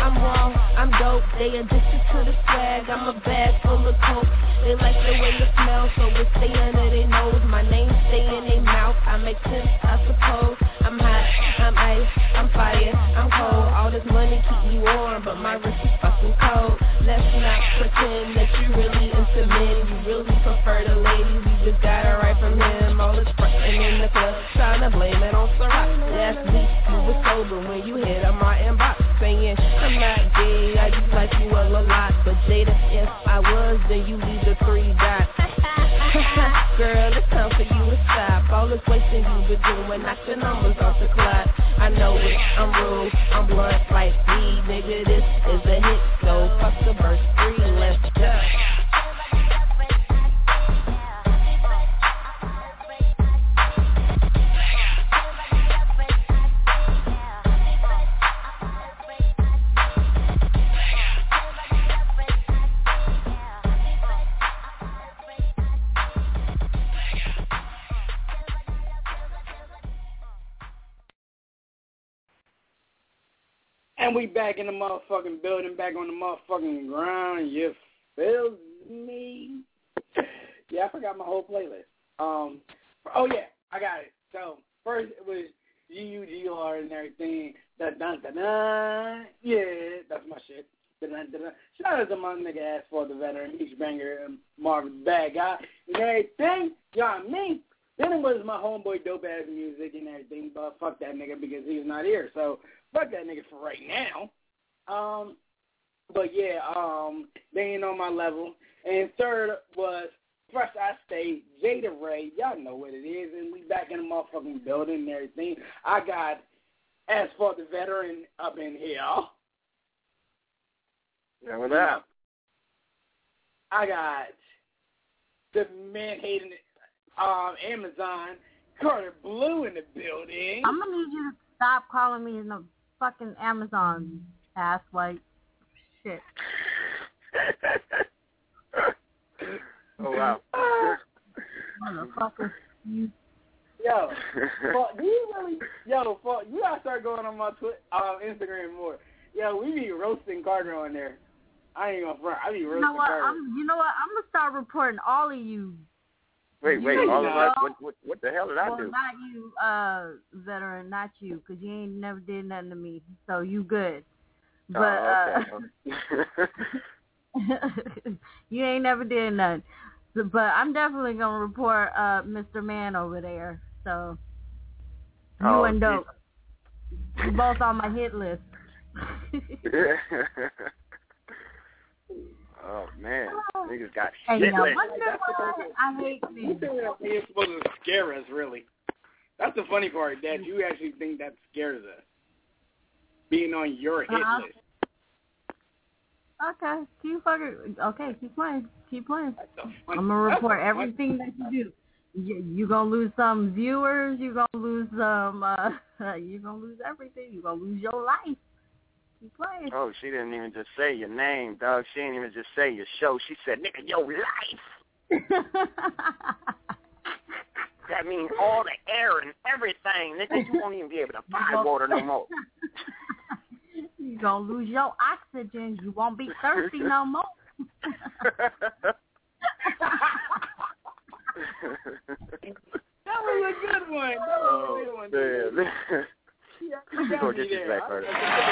I'm wrong, I'm dope. They addicted to the swag. I'm a bag full of coke. They like the way it smells, so it stay under their nose. My name stay in their mouth. I make sense, I suppose. I'm hot, I'm ice, I'm fire, I'm cold. All this money keep me warm, but my wrist is fucking cold. Let's not pretend that you really into men. You really prefer the ladies. You just got it right from him. All this frontin' in the club, trying to blame it on Ciroc. That's me, you was sober when you hit up my inbox, saying I'm not gay, I just like you a lot. But Jada, if I was, then you leave the three dots. Girl, it's time for you to stop. All this wasting you been doing, knock the numbers off the clock. I know it, I'm rude, I'm blunt like weed. Nigga, this is a hit, so fuck the verse three, let's go. And we back in the motherfucking building, back on the motherfucking ground. You feel me? Yeah, I forgot my whole playlist. Um, oh yeah, I got it. So first it was G U G R and everything. Da da da da. Yeah, that's my shit. Da da da da. Shout out to my nigga Asphalt the Veteran, Beach Banger, and Marvin the Bad Guy, and everything. Y'all me. Then it was my homeboy Dope Ass Music and everything, but fuck that nigga because he's not here. So fuck that nigga for right now. Um, but yeah, um, they ain't on my level. And third was Fresh I Stay, Jada Ray. Y'all know what it is. And we back in the motherfucking building and everything. I got Asphalt the Veteran up in here. Yeah, what up? I got the man hating um, Amazon, Carter Blue in the building. I'm gonna need you to stop calling me no fucking Amazon ass white shit. Oh wow. Motherfucker. You. Yo, fuck, do you really? Yo, fuck, you gotta start going on my Twitter, uh, Instagram more. Yo, we be roasting Carter on there. I ain't gonna front. I be roasting you know what? Carter. I'm, you know what? I'm gonna start reporting all of you. Wait, wait, you all know, of us? What, what, what the hell did I well, do? not you, uh, veteran, not you, because you ain't never did nothing to me, so you good. But oh, okay. uh, you ain't never did nothing. So, but I'm definitely gonna report uh, Mister Man over there. So you oh, and Dope, you both on my hit list. Oh man, niggas got hey, shit. yo, lit. what's the word? I hate me. It's supposed to scare us, really. That's the funny part, that you actually think that scares us. Being on your hit uh-huh. list. Okay, keep fucking. Okay, keep playing. Keep playing. I'm gonna report everything that you do. You, you gonna lose some viewers. You gonna lose some. Uh, you gonna lose everything. You gonna lose your life. Keep playing. Oh, she didn't even just say your name, dog. She didn't even just say your show. She said, "Nigga, your life." That means all the air and everything. Nigga, you won't even be able to find water no more. You gonna lose your oxygen. You won't be thirsty no more. That was a good one. That was a good one. Oh, man. Yeah, you you go get this back first.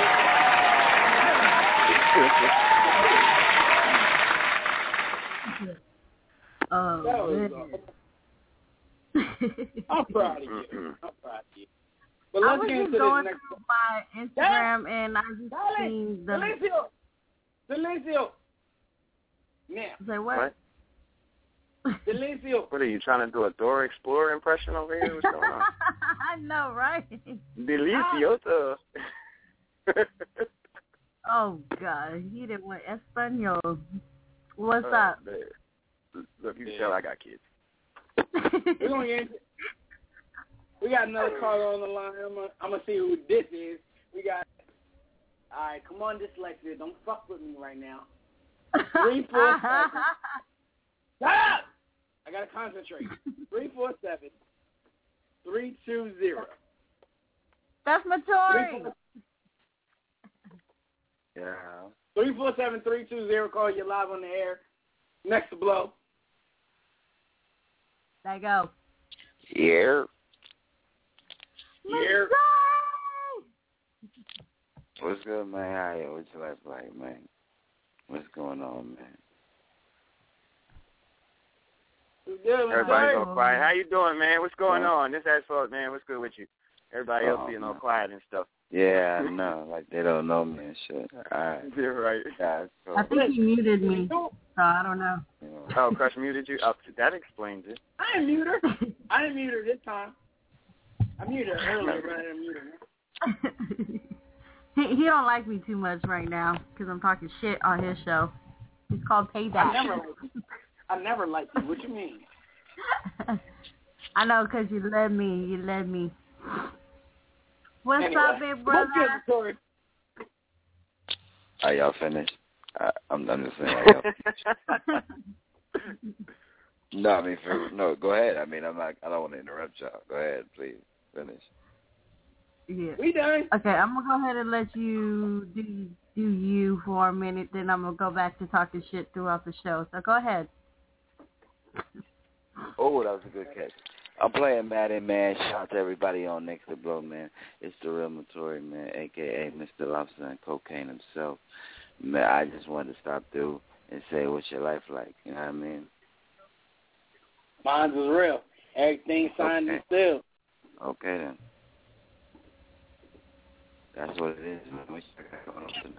Oh, that was awesome. I'm proud of you. I'm proud of you. But let's I was get just into going this next through my Instagram yeah. and I just Dale, seen the Silencio. Silencio. Now. Say what? What? Silencio. What are you trying to do? A Dora Explorer impression over here? What's going on? I know, right? Delicioso. Oh God, he didn't want Espanol. What's uh, up? Man. Look, you can tell I got kids. We're gonna get into, we got another caller on the line. I'm gonna, I'm gonna see who this is. We got. All right, come on, dyslexia. Don't fuck with me right now. Three four seven. Shut up! I gotta concentrate. Three four seven. Three two zero. That's Matori. Yeah. three four seven, three two zero, call you live on the air. Next to blow. There you go. Yeah. Yeah. What's good, man? How you? What's your life like, man? What's going on, man? Good, Everybody go quiet. How you doing, man? What's going huh? on? This asphalt, man. What's good with you? Everybody else oh, being all man. quiet and stuff. Yeah, I know. Like they don't know me and shit. All right. You're right. Yeah, cool. I think he muted me, so I don't know. Oh, Crush muted you? Oh, that explains it. I didn't mute her. I didn't mute her this time. I muted her earlier, but I didn't mute her. he, he don't like me too much right now because I'm talking shit on his show. It's called Payback. I never liked you. I never liked you. What you mean? I know, because you led me. You led me. What's anyway, up, big brother? Story. Are y'all finished? I, I'm, I'm just saying. Are y'all finished? No, I mean, for, no, go ahead. I mean, I'm not, I don't want to interrupt y'all. Go ahead, please. Finish. Yeah. We done. Okay, I'm going to go ahead and let you do, do you for a minute, then I'm going to go back to talking shit throughout the show. So go ahead. Oh, that was a good catch. I'm playing Madden, man. Shout out to everybody on Next to Blow, man. It's the real Matori, man, a k a. Mister Lobster and Cocaine himself. Man, I just wanted to stop through and say, what's your life like? You know what I mean? Mine's is real. Everything signed okay. and sealed. Okay, then. That's what it is, man. What you got going on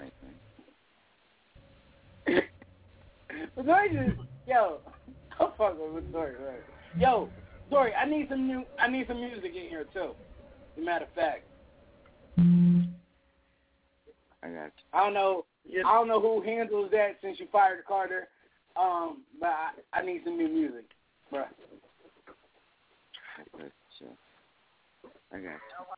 tonight, man? Matori just, yo, I'm fucking with Matori, right? Yo, Sorry, I need some new. I need some music in here too. As a matter of fact, I got you. I don't know. I don't know who handles that since you fired Carter. Um, but I, I need some new music, bruh. I got you. I got you.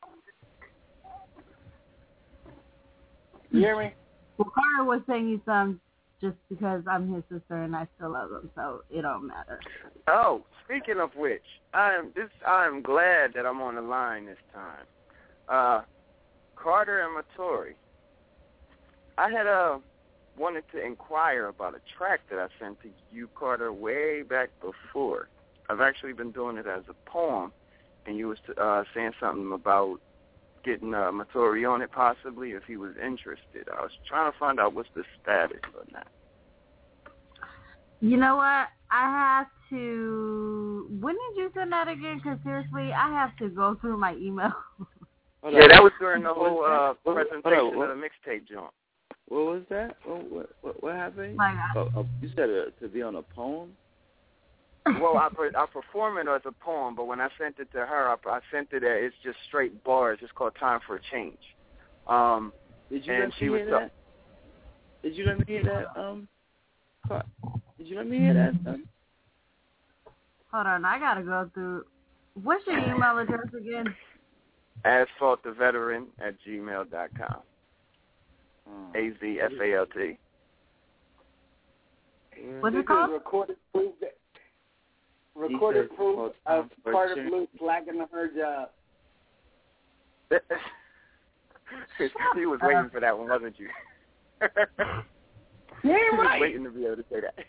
You hear me? Well, Carter was singing some just because I'm his sister and I still love him, so it don't matter. Oh, speaking of which, I am this. I am glad that I'm on the line this time. Uh, Carter and Matori. I had uh, wanted to inquire about a track that I sent to you, Carter, way back before. I've actually been doing it as a poem, and you was uh, saying something about getting uh, Matori on it possibly if he was interested. I was trying to find out what's the status on that. You know what? I have to... When did you send that again? Because seriously, I have to go through my email. Yeah, that was during the whole uh, presentation of the mixtape joint. What was that? What what, what, what happened? Like, oh, oh, you said uh, to be on a poem? Well, I, I perform it as a poem, but when I sent it to her, I, I sent it as it's just straight bars. It's called Time for a Change. Um, Did you and let me she hear was that? Did you let me hear that? Um, did you let me hear that? Um? Hold on, I gotta go through. What's your email address again? asphalt the veteran at gmail dot com. Oh. A Z F A L T. What's it called? Recorded proof that, recorded proof of Carter Blue slacking on her job. You was waiting for that one, wasn't you? Yeah, you was right. waiting to be able to say that.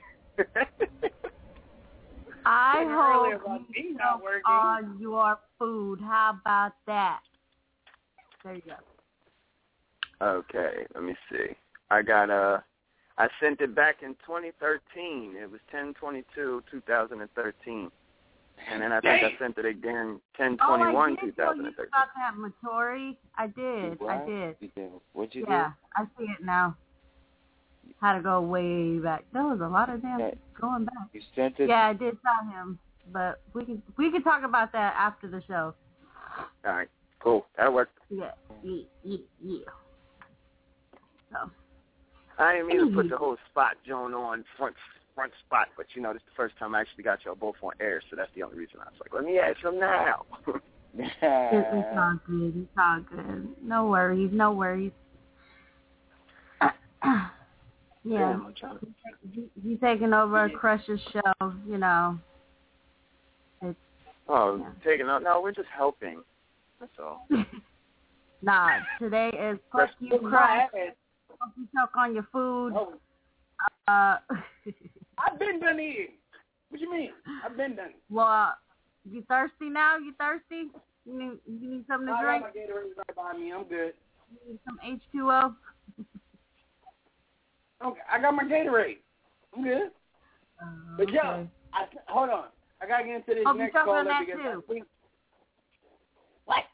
I hope you on your food. How about that? There you go. Okay, let me see. I got uh, I sent it back in twenty thirteen. It was ten twenty-two two thousand thirteen, and then I think I sent it again ten twenty-one two thousand thirteen. Oh, I did tell you about that, Matori. I did. What? I did. You did. What'd you yeah, do? I see it now. Had to go way back. There was a lot of damn okay. going back. You sent it? Yeah, I did tell him, but we can we can talk about that after the show. All right, cool. That'll work. Yeah, yeah, yeah, yeah. So. I didn't mean to put the whole spot Joan on front front spot, but you know this is the first time I actually got y'all both on air, so that's the only reason I was like, let me ask them now. it, it's all good. It's all good. No worries. No worries. Yeah, he's he taking over a Crusher show, you know. It's, oh, yeah. taking up? No, we're just helping. That's all. Nah, today is Fuck Crush, You Crush. hope you choke on your food. Oh. Uh, I've been done eating. What you mean? I've been done. Well, you thirsty now? You thirsty? You need, you need something to I drink? got my Gatorade right by me. I'm good. You need some H two O? Okay, I got my Gatorade. I'm good. Uh, but okay. yo, I, hold on. I gotta get into this Hope next you choke caller on that because too. I think. What?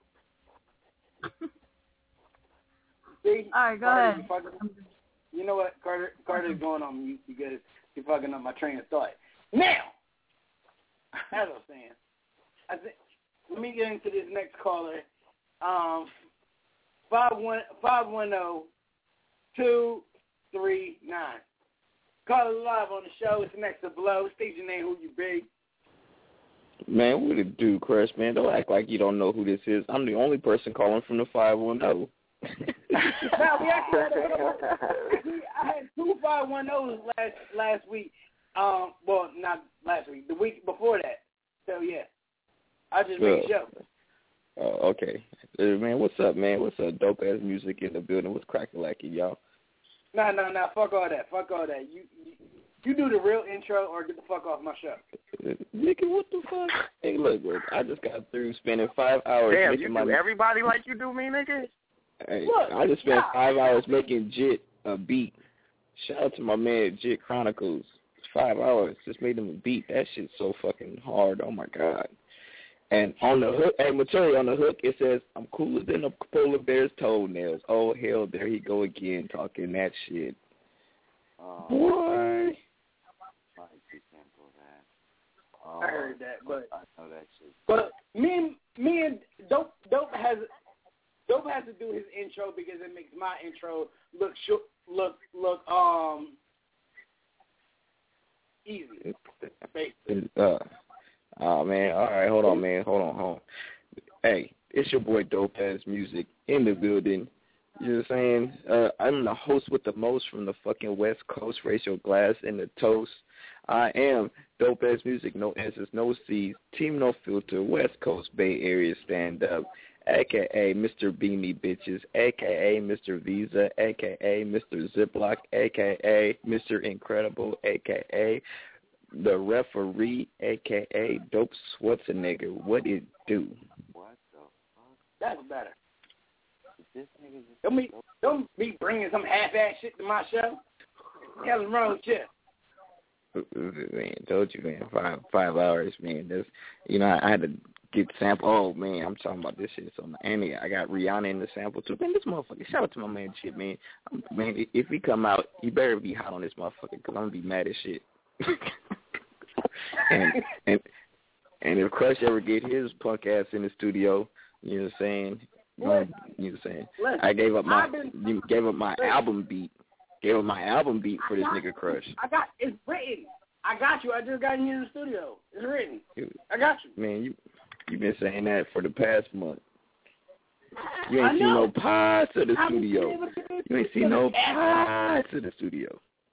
See? All right, go Carter, ahead. You, fucking, you know what, Carter? Carter's going on mute because you're fucking up my train of thought. Now, as I was saying, I think let me get into this next caller. Um, five one five one zero two three nine. Caller live on the show. It's next to Blow. State your name, who you be. Man, what it do, Crush, man? Don't act like you don't know who this is. I'm the only person calling from the five one zero. Now, we actually had a, I had two five one zeros last last week. Um, well, not last week, the week before that. So yeah, I just made sure. Oh, okay. Uh, man, what's up, man? What's up? Dope ass music in the building. What's cracking like it, y'all? No, no, no. Fuck all that. Fuck all that. You, you you do the real intro or get the fuck off my show. Uh, nigga, what the fuck? Hey, look, look, I just got through spending five hours Damn, making you my... do everybody like you do me, nigga? Hey, look, I just spent yeah. five hours making Jit a beat. Shout out to my man, Jit Chronicles. Five hours. Just made him a beat. That shit's so fucking hard. Oh, my God. And on the hook, hey, material on the hook, it says, I'm cooler than a polar bear's toenails. Oh, hell, there he go again talking that shit. Oh, Boy. Oh, I heard that, but I know that shit. But me and me and Dope Dope has Dope has to do his intro because it makes my intro look sh- look look um easy. Basically. Uh, oh, man. All right, hold on, man. Hold on, hold on. Hey, it's your boy Dope Ass Music in the building. You know what I'm saying? Uh, I'm the host with the most from the fucking West Coast, Racial Glass and the Toast. I am Dope Ass Music, no S's, no C's, Team No Filter, West Coast, Bay Area Stand Up, a k a. Mister Beanie Bitches, a k a. Mister Visa, a k a. Mister Ziploc, a k a. Mister Incredible, a k a. The Referee, a k a. Dope Schwarzenegger. What it do? What the fuck? That's better. This nigga just Don't be don't be bringing some half-ass shit to my show. Hell's wrong with you? Man, told you, man. Five five hours, man. This, you know, I, I had to get sample. Oh man, I'm talking about this shit. So, and I got Rihanna in the sample too. Man, this motherfucker. Shout out to my man, shit, man. I'm, man, if he come out, he better be hot on this motherfucker because I'm gonna be mad as shit. and and and if Crush ever get his punk ass in the studio, you know what I'm saying? You know, you know what I'm saying? Listen, I gave up my been, you gave up my listen. album beat. Gave up my album beat for this got, nigga Crush. I got it's written. I got you. I just got you in the studio. It's written. I got you. Man, you you been saying that for the past month. You ain't I seen know. no parts of the I studio. You ain't seen no parts of the studio.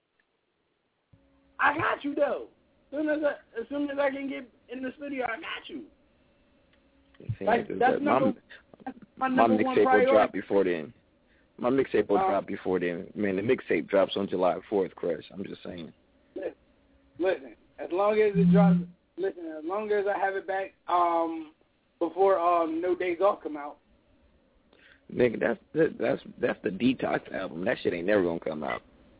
I got you though. As soon as I, as soon as I can get in the studio, I got you. Like, That, that's that, number, my that's my my number one mixtape will priority. drop before then. My mixtape will Um, drop before then. Man, the mixtape drops on July fourth, Crush. I'm just saying. Listen, listen, as long as it drops, listen, as long as I have it back um before um No Days Off come out. Nigga, that's that, that's that's the Detox album. That shit ain't never gonna come out.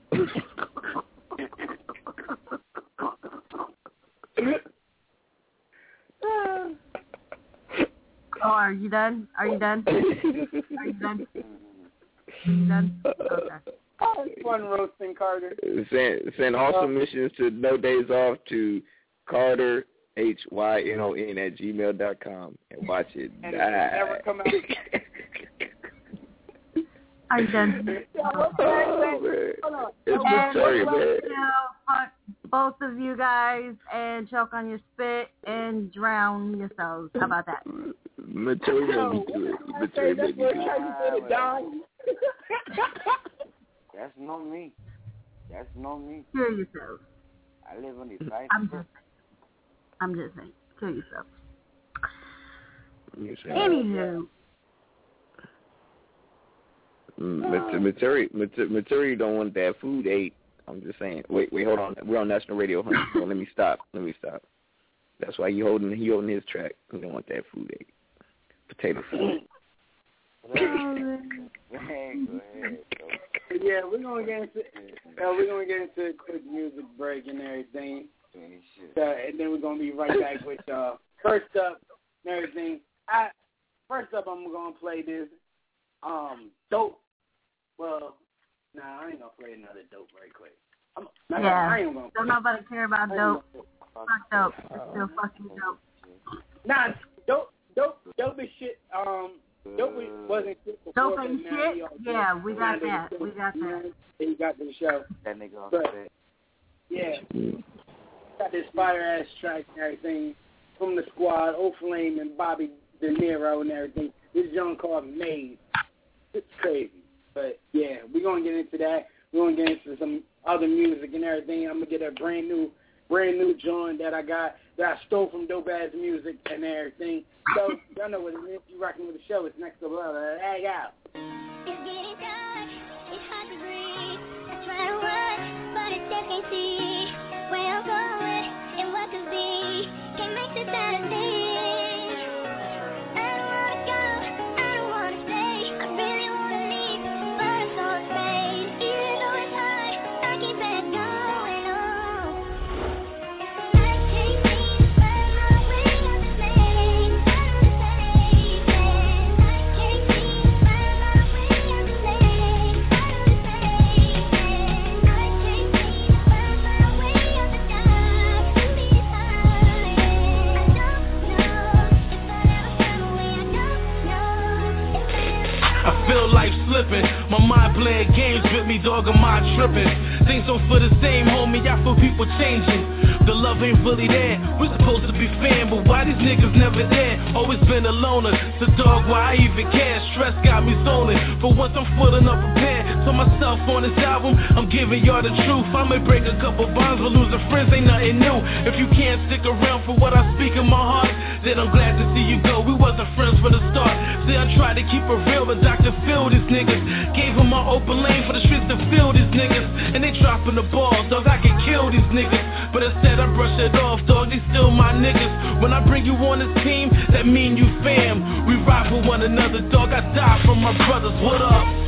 Oh, are you done? Are you done? Are you done? Are you done? Okay. Oh, it's fun roasting Carter. Send send all Uh, submissions to No Days Off to Carter H Y N O N at gmail dot com and watch it and die. it never come out. Are you done? Oh, man. It's And material, we'll man. you know, fuck both of you guys and choke on your spit and drown yourselves. How about that? Material made me do it. Material made me do it. That's not me. That's not me. Kill yourselves. I live on the side. I'm just, I'm just saying. Kill yourselves. You say- Anywho. Material, material don't want that food ate. I'm just saying. Wait, wait, hold on. We're on national radio, honey. So let me stop. Let me stop. That's why he holding he holding his track. He don't want that food ate. Potato food. Yeah, we're gonna get into uh, we're gonna get into a quick music break and everything. Uh, and then we're gonna be right back with uh first up and everything. I first up I'm gonna play this um dope. Well, nah, I ain't gonna play another dope right quick. I'm, Yeah, gonna, I ain't gonna don't nobody care about dope. Fuck dope. It's still fucking dope. Nah, dope, dope, dope is shit. Um, dope wasn't shit before. Dope ain't shit? Yeah, we got that. We got that. He got the show. That nigga on but, set. Yeah. Got this fire-ass track and everything from the squad, O-Flame and Bobby De Niro and everything. This joint called Maze. It's crazy. But, yeah, we're going to get into that. We're going to get into some other music and everything. I'm going to get a brand new brand new joint that I got, that I stole from Dope Ass Music and everything. So, y'all know what it is. You rocking with the show. It's next to Love. Hey, out. It's getting dark. It's hard to breathe. I try to run, but it's can't see where I'm going and what to be. Can't make this out of me. My mind playing games with me, dog, I'm mind tripping. Things don't feel the same, homie, I feel people changing. The love ain't really there, we're supposed to be fam, but why these niggas never there? Always been a loner, so dog, why I even care? Stress got me zoning, for once I'm footing up prepared. Told myself on this album, I'm giving y'all the truth. I may break a couple bonds, but losing friends ain't nothing new. If you can't stick around for what I speak in my heart, then I'm glad to see you go. We wasn't friends from the start. See, I tried to keep it real, but Doctor Phil, these niggas gave him my open lane for the streets to fill these niggas. And they dropping the ball, dog, I can kill these niggas. But instead I brush it off, dog, they still my niggas. When I bring you on this team, that mean you fam. We ride for one another, dog, I die for my brothers, what up?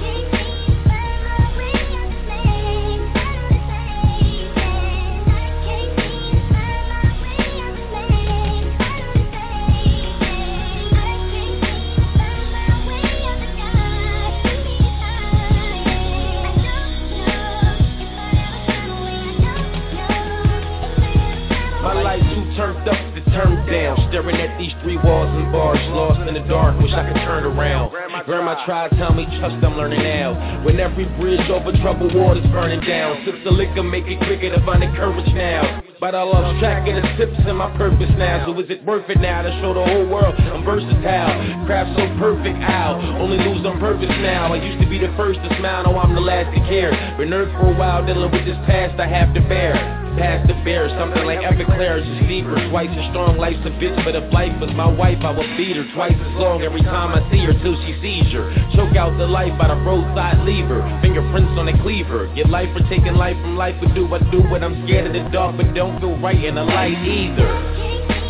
Turned up to turn down, staring at these three walls and bars, lost in the dark, wish I could turn around. Grandma tried to tell me, trust, I'm learning now. When every bridge over troubled waters burning down, sips of liquor make it quicker to find the courage now. But I lost track of the tips and my purpose now. So is it worth it now to show the whole world I'm versatile? Craft so perfect, ow, only lose on purpose now. I used to be the first to smile, now I'm the last to care. Been nervous for a while, dealing with this past I have to bear. Past the bear, something like epic Claire, just deeper. Twice as strong, life's a bitch, but if life was my wife, I would beat her twice as long every time I see her till she sees her. Choke out the life by the roadside lever, fingerprints on the cleaver. Get life for taking life from life, but do I do it? I'm scared of the dark, but don't feel right in the light either.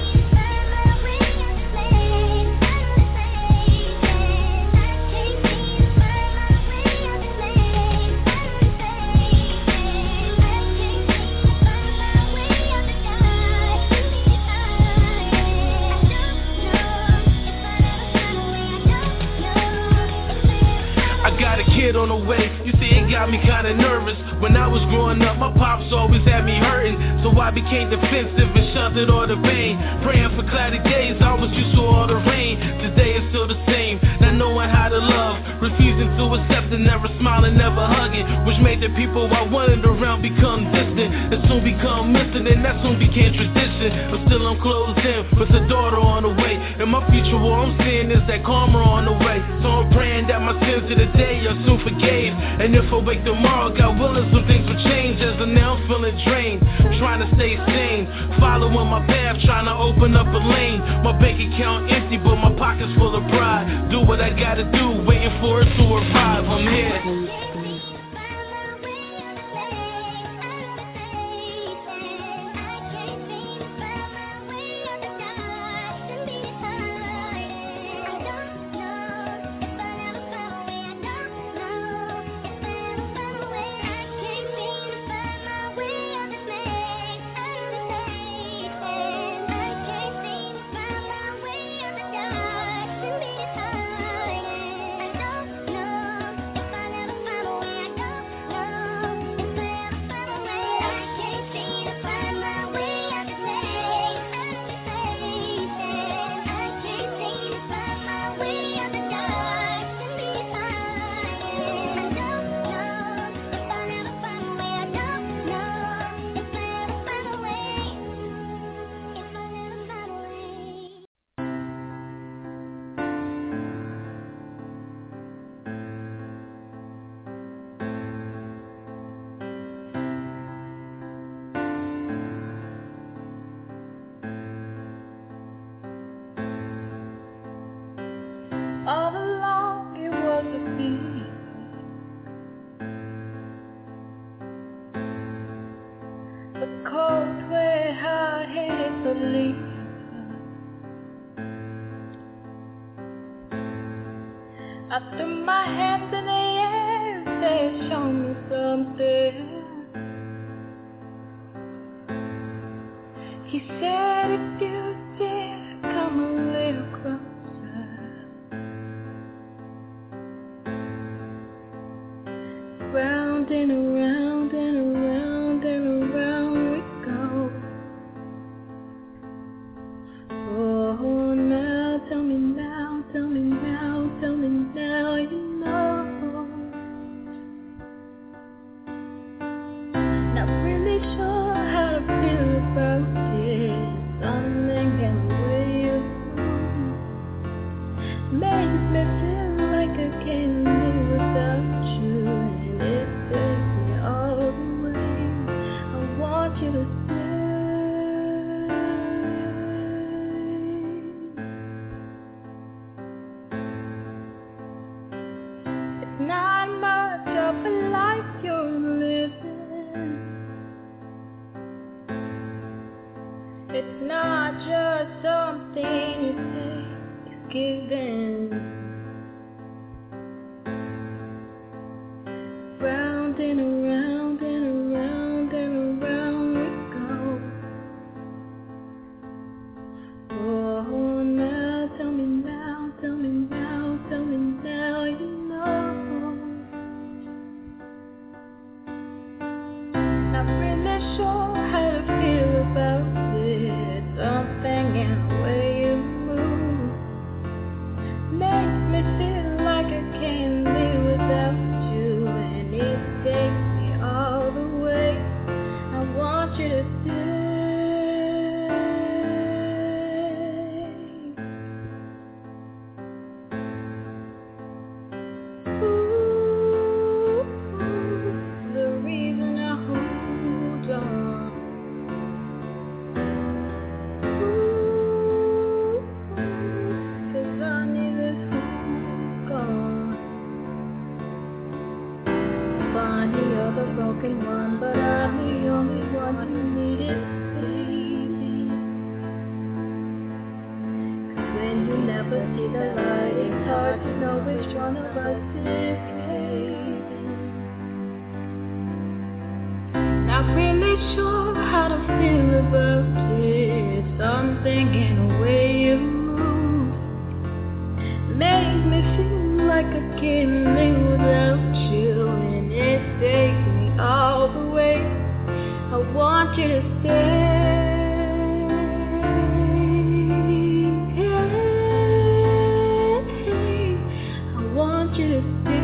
On the way, you see it got me kinda nervous. When I was growing up, my pops always had me hurting, so I became defensive and shunted all the pain. Praying for cloudy days, I was used to all the rain. Today it's still the same, not knowing how to love, refusing to accept it, never smiling, never hugging, which made the people I wanted around become distant, and soon become missing, and that soon became tradition. But still I'm closed in, with a daughter on the way, and my future what I'm seeing is that karma on the way. So I'm praying that my sins of the day are soon forgave, and if I wake tomorrow, God willing, some things will change. As of now I'm feeling drained, trying to stay sane, following my path, trying to open up a lane. My bank account empty, but my pockets full of pride. Do what I gotta do, waiting waiting for us to revive. I'm here. All along it was a feeling, a cold way hard-headed belief. I threw my hands in the air, said, show me something. He said, if you dare, come a little closer. Round and around and around and around we go. Oh, now tell me now, tell me now, tell me now you know. Not really sure how to feel about it. Something in the way you move makes me feel like I can't live without you. It takes me all the way. I want you to stay. It's not much of a life you're living. It's not just something you take, it's given. Round and around and around and around we go. Oh, now tell me now, tell me now, tell me now you know. Not really sure how to feel about it. Something in the way you move makes me feel like I can't live without you. It takes me all the way. I want you to stay. Ooh, the reason I hold on. Ooh, 'cause I need this hold gone. Find the other broken one, but I'm the only one who needed saving. 'Cause when you never see the light, it's hard to know which one of us is fading. Not really sure how to feel about it. Something in the way you move makes me feel like I can't live without you. It takes me all the way. I want you to stay. I want you to stay.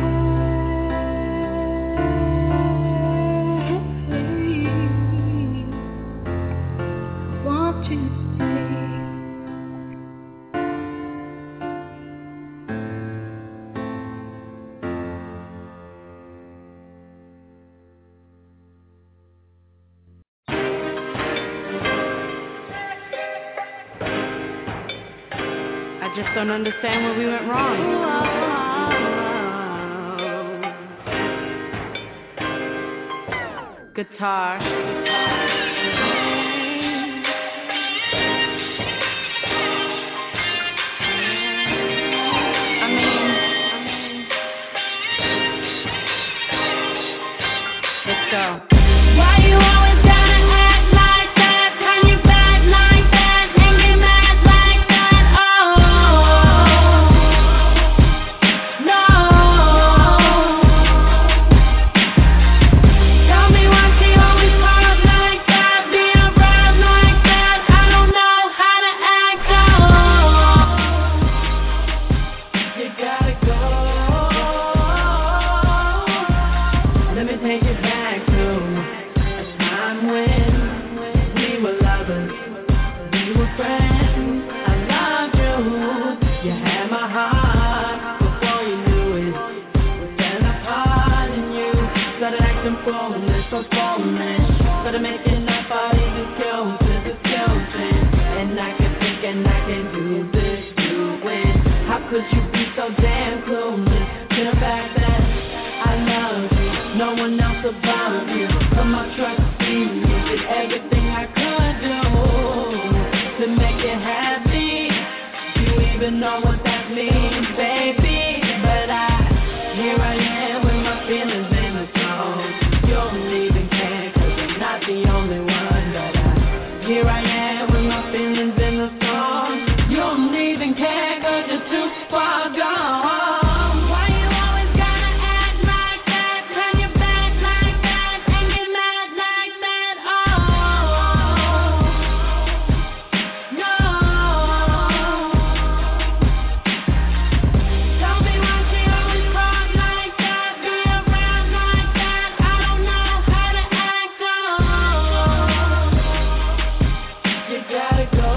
I want you to stay. I just don't understand where we went wrong. guitar. I mean, let's go. Why you always gotta act like that? Turn your back like that and get mad like that? Oh, no. Tell me why she always talk like that, be around like that. I don't know how to act. Oh, you gotta go. Let me take it back to a time when we were lovers, we were friends. I loved you, you had my heart. Before you knew it, we fell apart, and you started acting foolish, so foolish. Started making up all these excuses, excuses. And I can think and I can do this, do it. How could you be so damn clueless? To the fact that I love you, no one else above you. Put my trust in you, did everything I could do to make you happy. Do you even know what that means, baby? But I, here I am with my feelings in the song. You don't even care, cause I'm not the only one. But I, here I am with my feelings in the song. You don't even care, cause you're too far gone. Why you always gotta act like that? Turn your back like that and get mad like that? Oh, no. Tell me why she always talk like that, be around like that. I don't know how to act. Oh, you gotta go.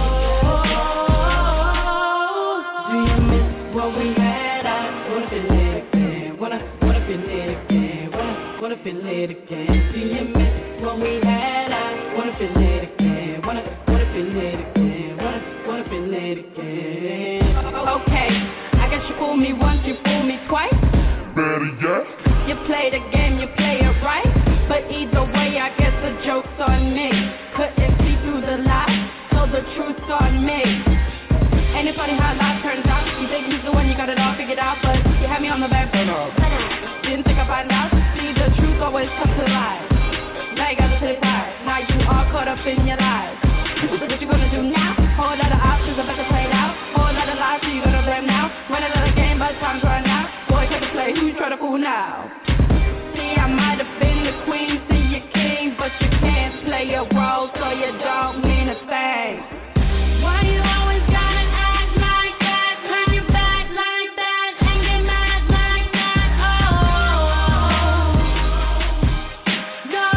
Do you miss what we had? I wanna feel it again. Wanna, wanna feel it again. Wanna, wanna feel it again. Do you miss what we had? I wanna feel it again. Wanna, wanna feel it again. Wanna, wanna feel it again. Okay, I guess you fooled me once, you fooled me twice. Better yet, You play the game, you play it right. But either way, I guess the joke's on me. Couldn't see through the lie, so the truth's on me. Ain't it funny how life turns out? You think he's the one, you got it all figured out, but you had me on the back burner. Didn't think I'd find out. See, the truth always comes to lies. Now you got to take pride. Now you all caught up in your lies. What you gonna do now? Whole lot of options, I better play it out. Whole lot of lies, so you gonna blame now. Run another game, but time's run out. Boy, take a play, who you try to fool now? See, I might have been the queen, see you king, but you can't play a role, so you don't mean a thing. Why you always gotta act like that? Turn your back like that and get mad like that? Oh, no.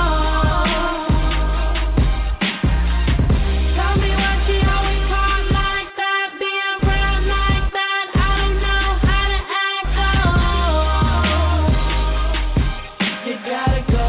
Tell me why she always talk like that, be around like that. I don't know how to act. Oh, you gotta go.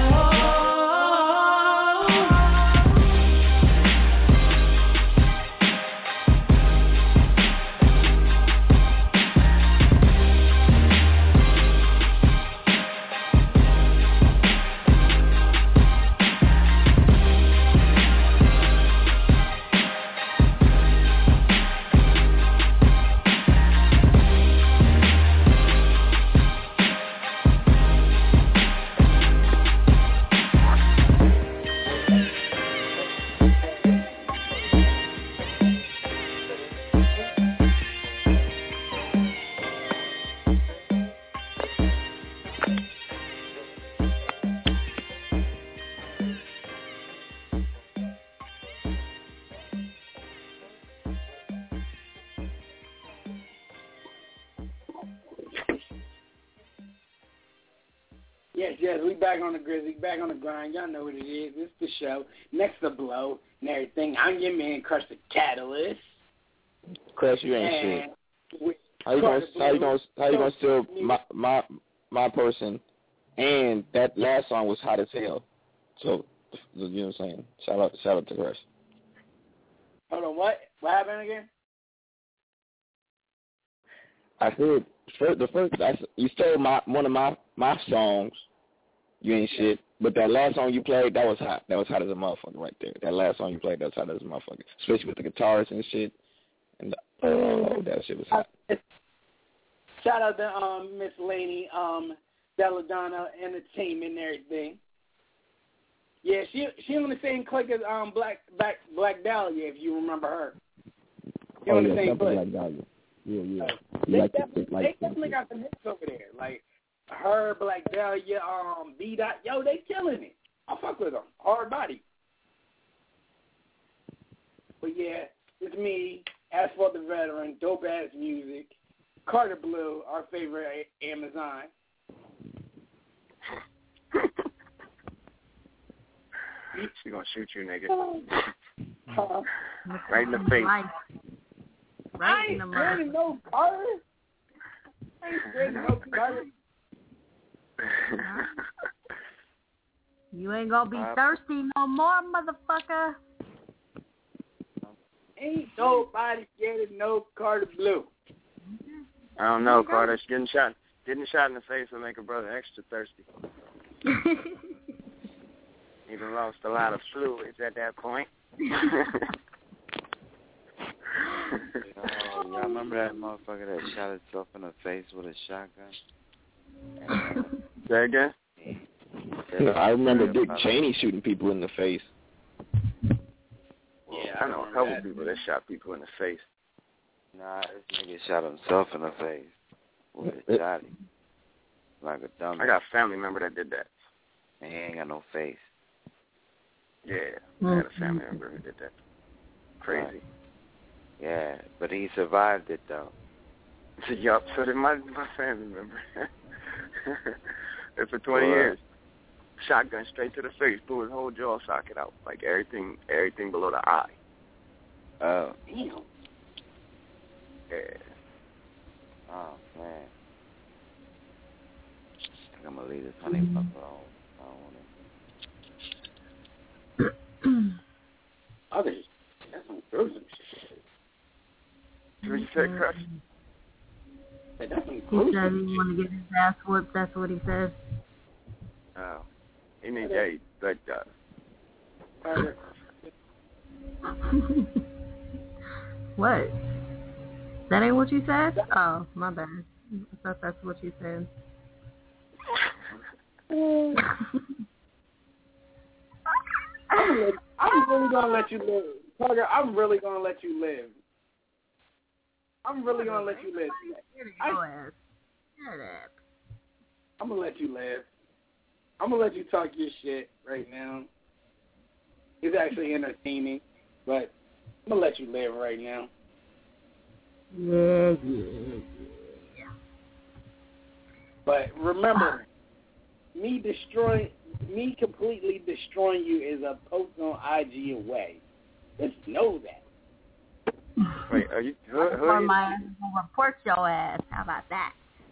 Yes, yes, we back on the Grizzly, back on the grind. Y'all know what it is. It's the show. Next to Blow and everything. I'm your man, Crush the Catalyst. Crush, you ain't And shit. with How you gonna Carter how you Blue, gonna how you gonna so- steal my my my person? And that last song was hot as hell. So you know what I'm saying? Shout out shout out to Crush. Hold on, what? What happened again? I said first, the first I, you stole my one of my my songs. You ain't shit. But that last song you played, that was hot. That was hot as a motherfucker right there. That last song you played, that was hot as a motherfucker. Especially with the guitars and shit. And the, oh, that shit was hot. Shout out to um, Miss Laney, um, Belladonna Entertainment and everything. Yeah, she she on the same clique as um Black Black Black Dahlia, if you remember her. She oh on yeah, the same Black clique. Dahlia. Yeah, yeah. Uh, You they like definitely, it, like they definitely got some hits over there. Like her, Black Dahlia, um, B Dot. Yo, they killing it. I fuck with them. Hard body. But yeah, it's me, Asphalt the Veteran, dope ass music. Carter Blue, our favorite Amazon. She gonna shoot you, nigga. Uh, right in the face. Right, right I in ain't the scared of no Carter. I ain't scared of no Carter. You ain't gonna be Uh, thirsty no more, motherfucker. Ain't nobody scared of no Carter Blue. I don't know, Carter. Getting shot, getting shot in the face will make a brother extra thirsty. Even lost a lot of fluids at that point. Oh, y'all remember that motherfucker that shot himself in the face with a shotgun? Say again? No, I remember Dick Cheney shooting people in the face. Yeah, I know a couple people that shot people in the face. Nah, this nigga shot himself in the face with a shotty. Like a dummy. I got a family member that did that. And he ain't got no face. Yeah, I had a family member who did that. Crazy. Right. Yeah, but he survived it, though. Yup, so did my, my family member. And for twenty Wow. years. Shotgun straight to the face, blew his whole jaw socket out. Like everything everything below the eye. Oh. Damn. Yeah. Oh, man. I think I'm going to leave this honey pepper on. I don't want it. Others, that's some gruesome shit. What you say, Crush? That's some He gruesome said he want to get his ass whooped. That's what he said. Oh. He needs yeah, he, like that. Carter. What? That ain't what you said? Oh, my bad. I thought that's what you said. I'm, gonna let, I'm really gonna let you live, Carter. I'm really gonna let you live. I'm really gonna let you live. I, I'm gonna let you live. I'm gonna let you talk your shit right now. It's actually entertaining, but I'm gonna let you live right now. Yeah, yeah, yeah. But remember, me destroying, me completely destroying you is a post on I G away. Just know that. Wait, are you? Who, who Or are you? my ass will report your ass. How about that?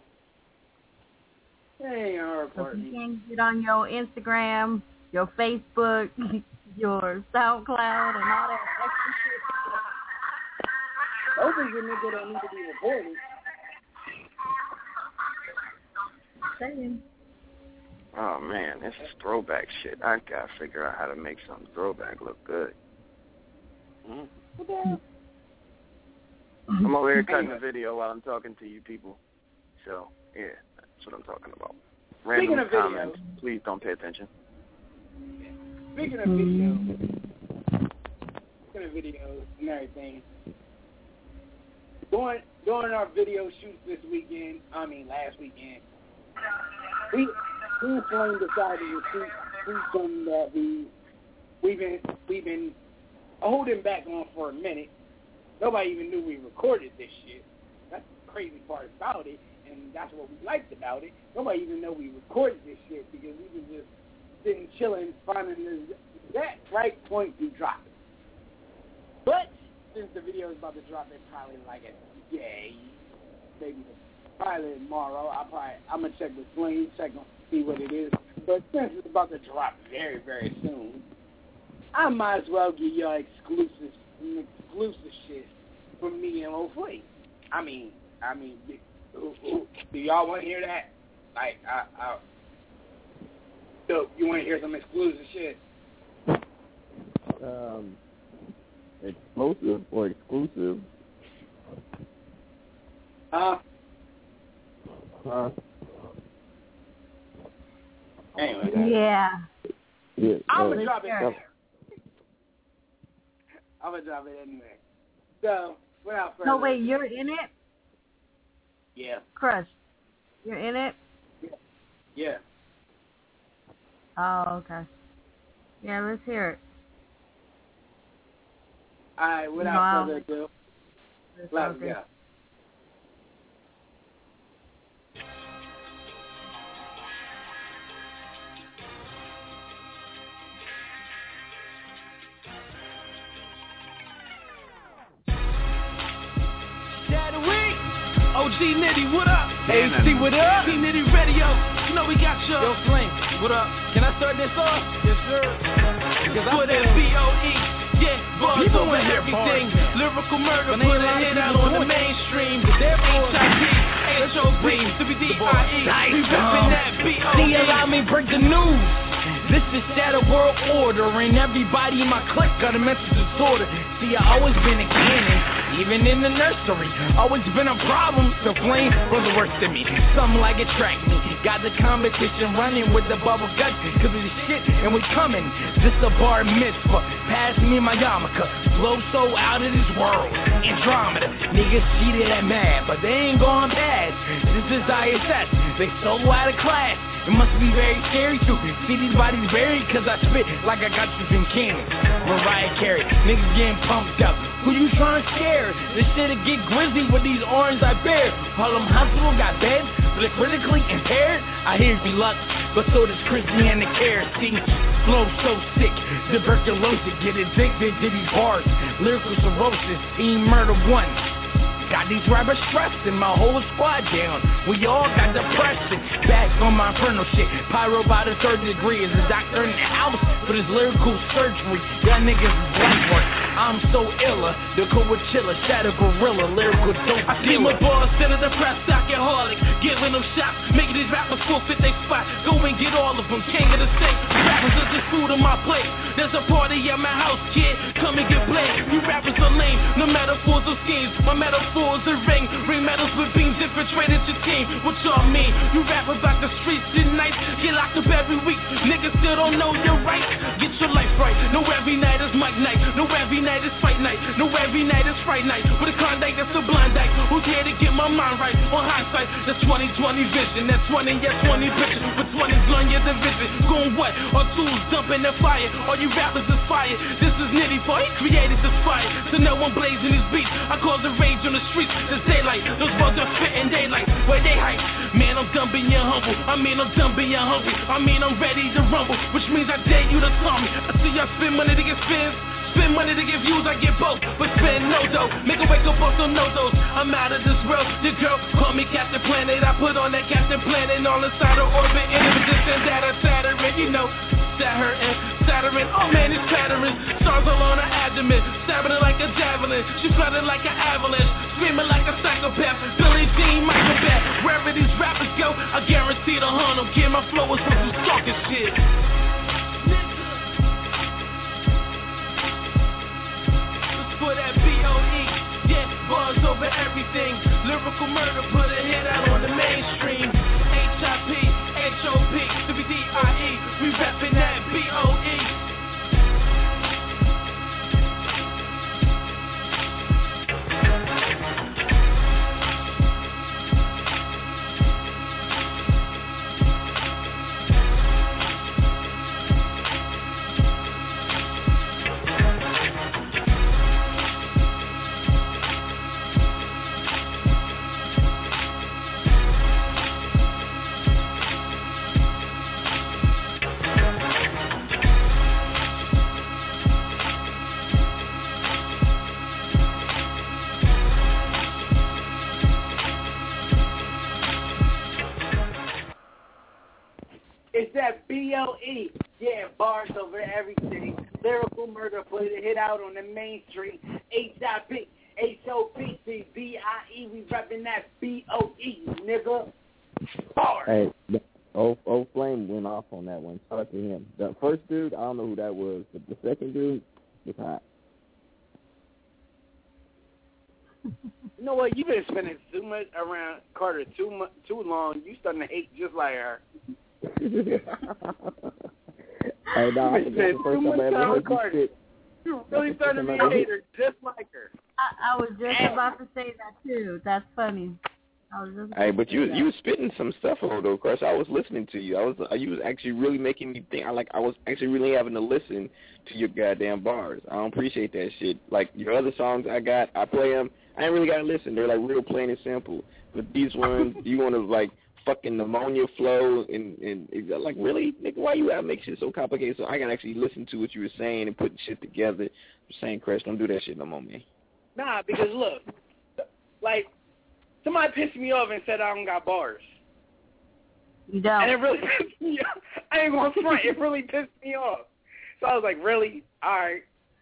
Hey, our So if party. you can't get on your Instagram, your Facebook, your SoundCloud, and all that extra shit. Those are the niggas that need to be reported. Saying. Oh man, this is throwback shit. I gotta figure out how to make some throwback look good. Hmm? I'm over here cutting the video while I'm talking to you people. So yeah, that's what I'm talking about. Random Speaking of comments, videos. please don't pay attention. Speaking of videos, speaking of videos and everything, during during our video shoots this weekend, I mean last weekend, we we Flame decided to shoot, shoot something that we we've been we've been holding back on for a minute. Nobody even knew we recorded this shit. That's the crazy part about it, and that's what we liked about it. Nobody even know we recorded this shit because we was just sitting chilling, finding this, that right point to drop it. But since the video is about to drop in probably like a day, maybe probably tomorrow, I'll probably I'm gonna check with Flame, check on see what it is. But since it's about to drop very very soon, I might as well give y'all exclusive exclusive shit from me and O'Flake. I mean, I mean, do, do y'all want to hear that? Like, I, I, Dope. You want to hear some exclusive shit? Um, explosive or exclusive? Huh? Huh? Anyway. Yeah. Yeah. I'm uh, gonna drop it. uh, I'm gonna drop it anyway. So, without further. No, wait, you're in it? Yeah. Crush, you're in it? Yeah. Oh, okay. Yeah, let's hear it. All right. Without Wow. further ado, Let's let's okay. go. Week. O G Nitty, what up? A C, what up? T Nitty Radio, you know we got you. Yo, Sling, what up? Can I start this off? Yes, sir. Cause for that B O E, yeah, bars over everything. Lyrical murder, put a hit out on the mainstream. H I P, H O P, C B D I E, we ripping that B O E. See, allow me break the news. This is Shadow World Order, and everybody in my clique got a mental disorder. See, I always been a cannon, even in the nursery. Always been a problem, the flame was the worst of me. Something like attract me. Got the competition running with the bubble guts, cause of the shit, and we coming. This a bar mitzvah, pass me my yarmulke. Flow so out of this world, Andromeda. Niggas cheated at mad, but they ain't going past. This is I S S, they so out of class. It must be very scary to see these bodies buried, cause I spit like I got you from Cannon. Mariah Carey, niggas getting pumped up. Who you trying to scare? This shit'll get grizzly with these arms I bear. Harlem Hospital got beds, but they're critically impaired. I hear you luck, but so does Christy and the care. See, flow so sick, tuberculosis, get addicted to these bars. Lyrical cirrhosis, team murder one. Got these rappers stressed and my whole squad down. We all got depression. Back on my infernal shit. Pyro by the third degree is a doctor in the house for this lyrical surgery. Y'all niggas is light work. I'm so illa. The Coachella, Shadow Gorilla, lyrical dope. I see my boss instead of depressed alcoholic. Giving them shots, making these rappers forfeit their spot. Go and get all of them, king of the state. Rappers are just food on my plate. There's a party at my house, kid. Come and get played. You rappers are lame, no metaphors or schemes. My metaphors are ring, ring medals with beams infiltrated your team. What y'all mean? You rap about the streets, shit nice. Get locked up every week. Niggas still don't know your rights. Get your life right. No every night is Mike night. No every night is fight night. No every night is fright night. With a Klondike that's a blind dyke. Who's here to get my mind right? On hindsight, the twenty twenty vision. That twenty, yeah, twenty bitches. With twenties on your division. Going what? Or tools dumping the fire. All you rappers is fire. This is Nitty for he created this fire. So no one blazing his beat. I call the rage on the streets. It's daylight. Those bugs are spitting daylight. Where they hype. Man, I'm done being humble. I mean, I'm done being hungry. I mean, I'm ready to rumble. Which means I dare you to tell me. I see y'all spend money to get spins. Spend money to get views, I get both, but spend no dough. Make a wake up on some no-dos. I'm out of this world. Your girl call me Captain Planet. I put on that Captain Planet all inside her orbit. And it was just in that of Saturn, you know. Saturn, Saturn, oh man, it's Saturn. Stars all on her abdomen, stabbing it like a javelin. She flooded like an avalanche, screaming like a psychopath. Billie Jean, Michael Bat. Wherever these rappers go, I guarantee to hunt them. Kid, my flow is with some stalking shit. For that B O E, yeah, bars over everything. Lyrical murder, put a hit out on the mainstream. H I P, H O P, C B D I E, we reppin' that B O E. It's that B O E. Yeah, bars over everything. Lyrical murder, put a hit out on the mainstream. H I P, H O P, C B I E. We reppin' that B O E, nigga. Bars. Hey, Oh, oh, Flame went off on that one. Shout out to him. The first dude, I don't know who that was, but the second dude was hot. You know what? You've been spending too much around Carter too much, too long. You starting to hate just like her. Hey, nah, You've been spending too much time with Carter. You're really starting to be a hater just like her. I, I was just about to say that too. That's funny. I was just Hey, but you you was spitting some stuff over though, Crush. I was listening to you. I was you was actually really making me think. I like I was actually really having to listen to your goddamn bars. I don't appreciate that shit. Like your other songs I got, I play them. I ain't really gotta listen. They're like real plain and simple. But these ones, you want to like fucking pneumonia flow and and like really, nigga, why you gotta make shit so complicated? So I can actually listen to what you were saying and putting shit together. I'm saying, Crush, don't do that shit no more, man. Nah, because look, like. Somebody pissed me off and said I don't got bars. You don't. And it really pissed me off. I ain't going to front. It really pissed me off. So I was like, really? All right.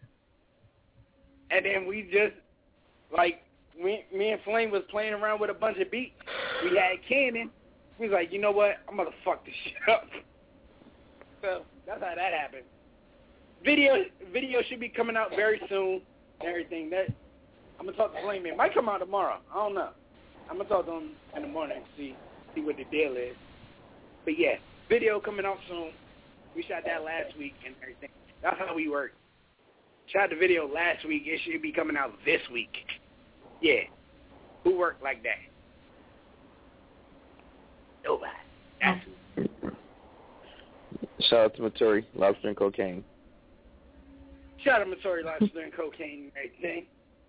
And then we just, like, we, me and Flame was playing around with a bunch of beats. We had Cannon. We was like, you know what? I'm going to fuck this shit up. So that's how that happened. Video video should be coming out very soon and everything. That I'm going to talk to Flame. It might come out tomorrow. I don't know. I'm going to talk to him in the morning and see, see what the deal is. But, yeah, video coming out soon. We shot that last week and everything. That's how we work. Shot the video last week. It should be coming out this week. Yeah. Who worked like that? Nobody. That's who. Shout out to Maturi, Lobster and Cocaine. Shout out to Maturi, Lobster and Cocaine and everything.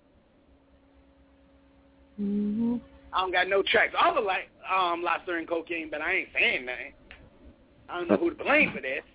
Mm-hmm. I don't got no tracks. I would like um, Lobster and Cocaine, but I ain't saying nothing. I don't know who to blame for this.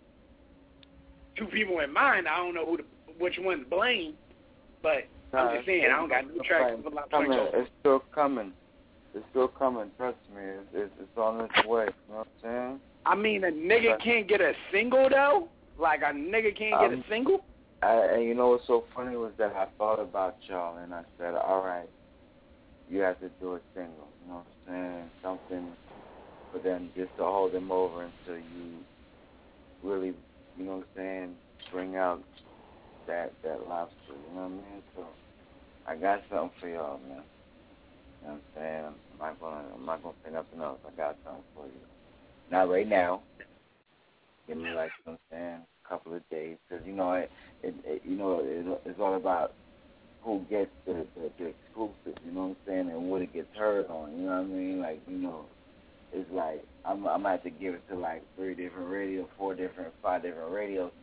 Two people in mind. I don't know who to, which one to blame, but I'm just saying I don't got no tracks for Lobster and Cocaine. It's still coming. It's still coming. Trust me. It's, it's, it's on its way. You know what I'm saying? I mean, a nigga can't get a single though. Like a nigga can't um, get a single. I, and you know what's so funny was that I thought about y'all and I said, all right. You have to do a single, you know what I'm saying? Something for them just to hold them over until you really, you know what I'm saying, bring out that that lobster, you know what I mean? So I got something for y'all, man. You know what I'm saying? I'm not gonna I'm not gonna say nothing else. I got something for you. Not right now. Give me like you know what I'm saying, a couple of days, because you know it, it, it you know it, it's all about who gets the, the, the exclusive, you know what I'm saying, and what it gets heard on, you know what I mean? Like, you know, it's like, I'm I'm going to have to give it to, like, three different radios, four different, five different radios.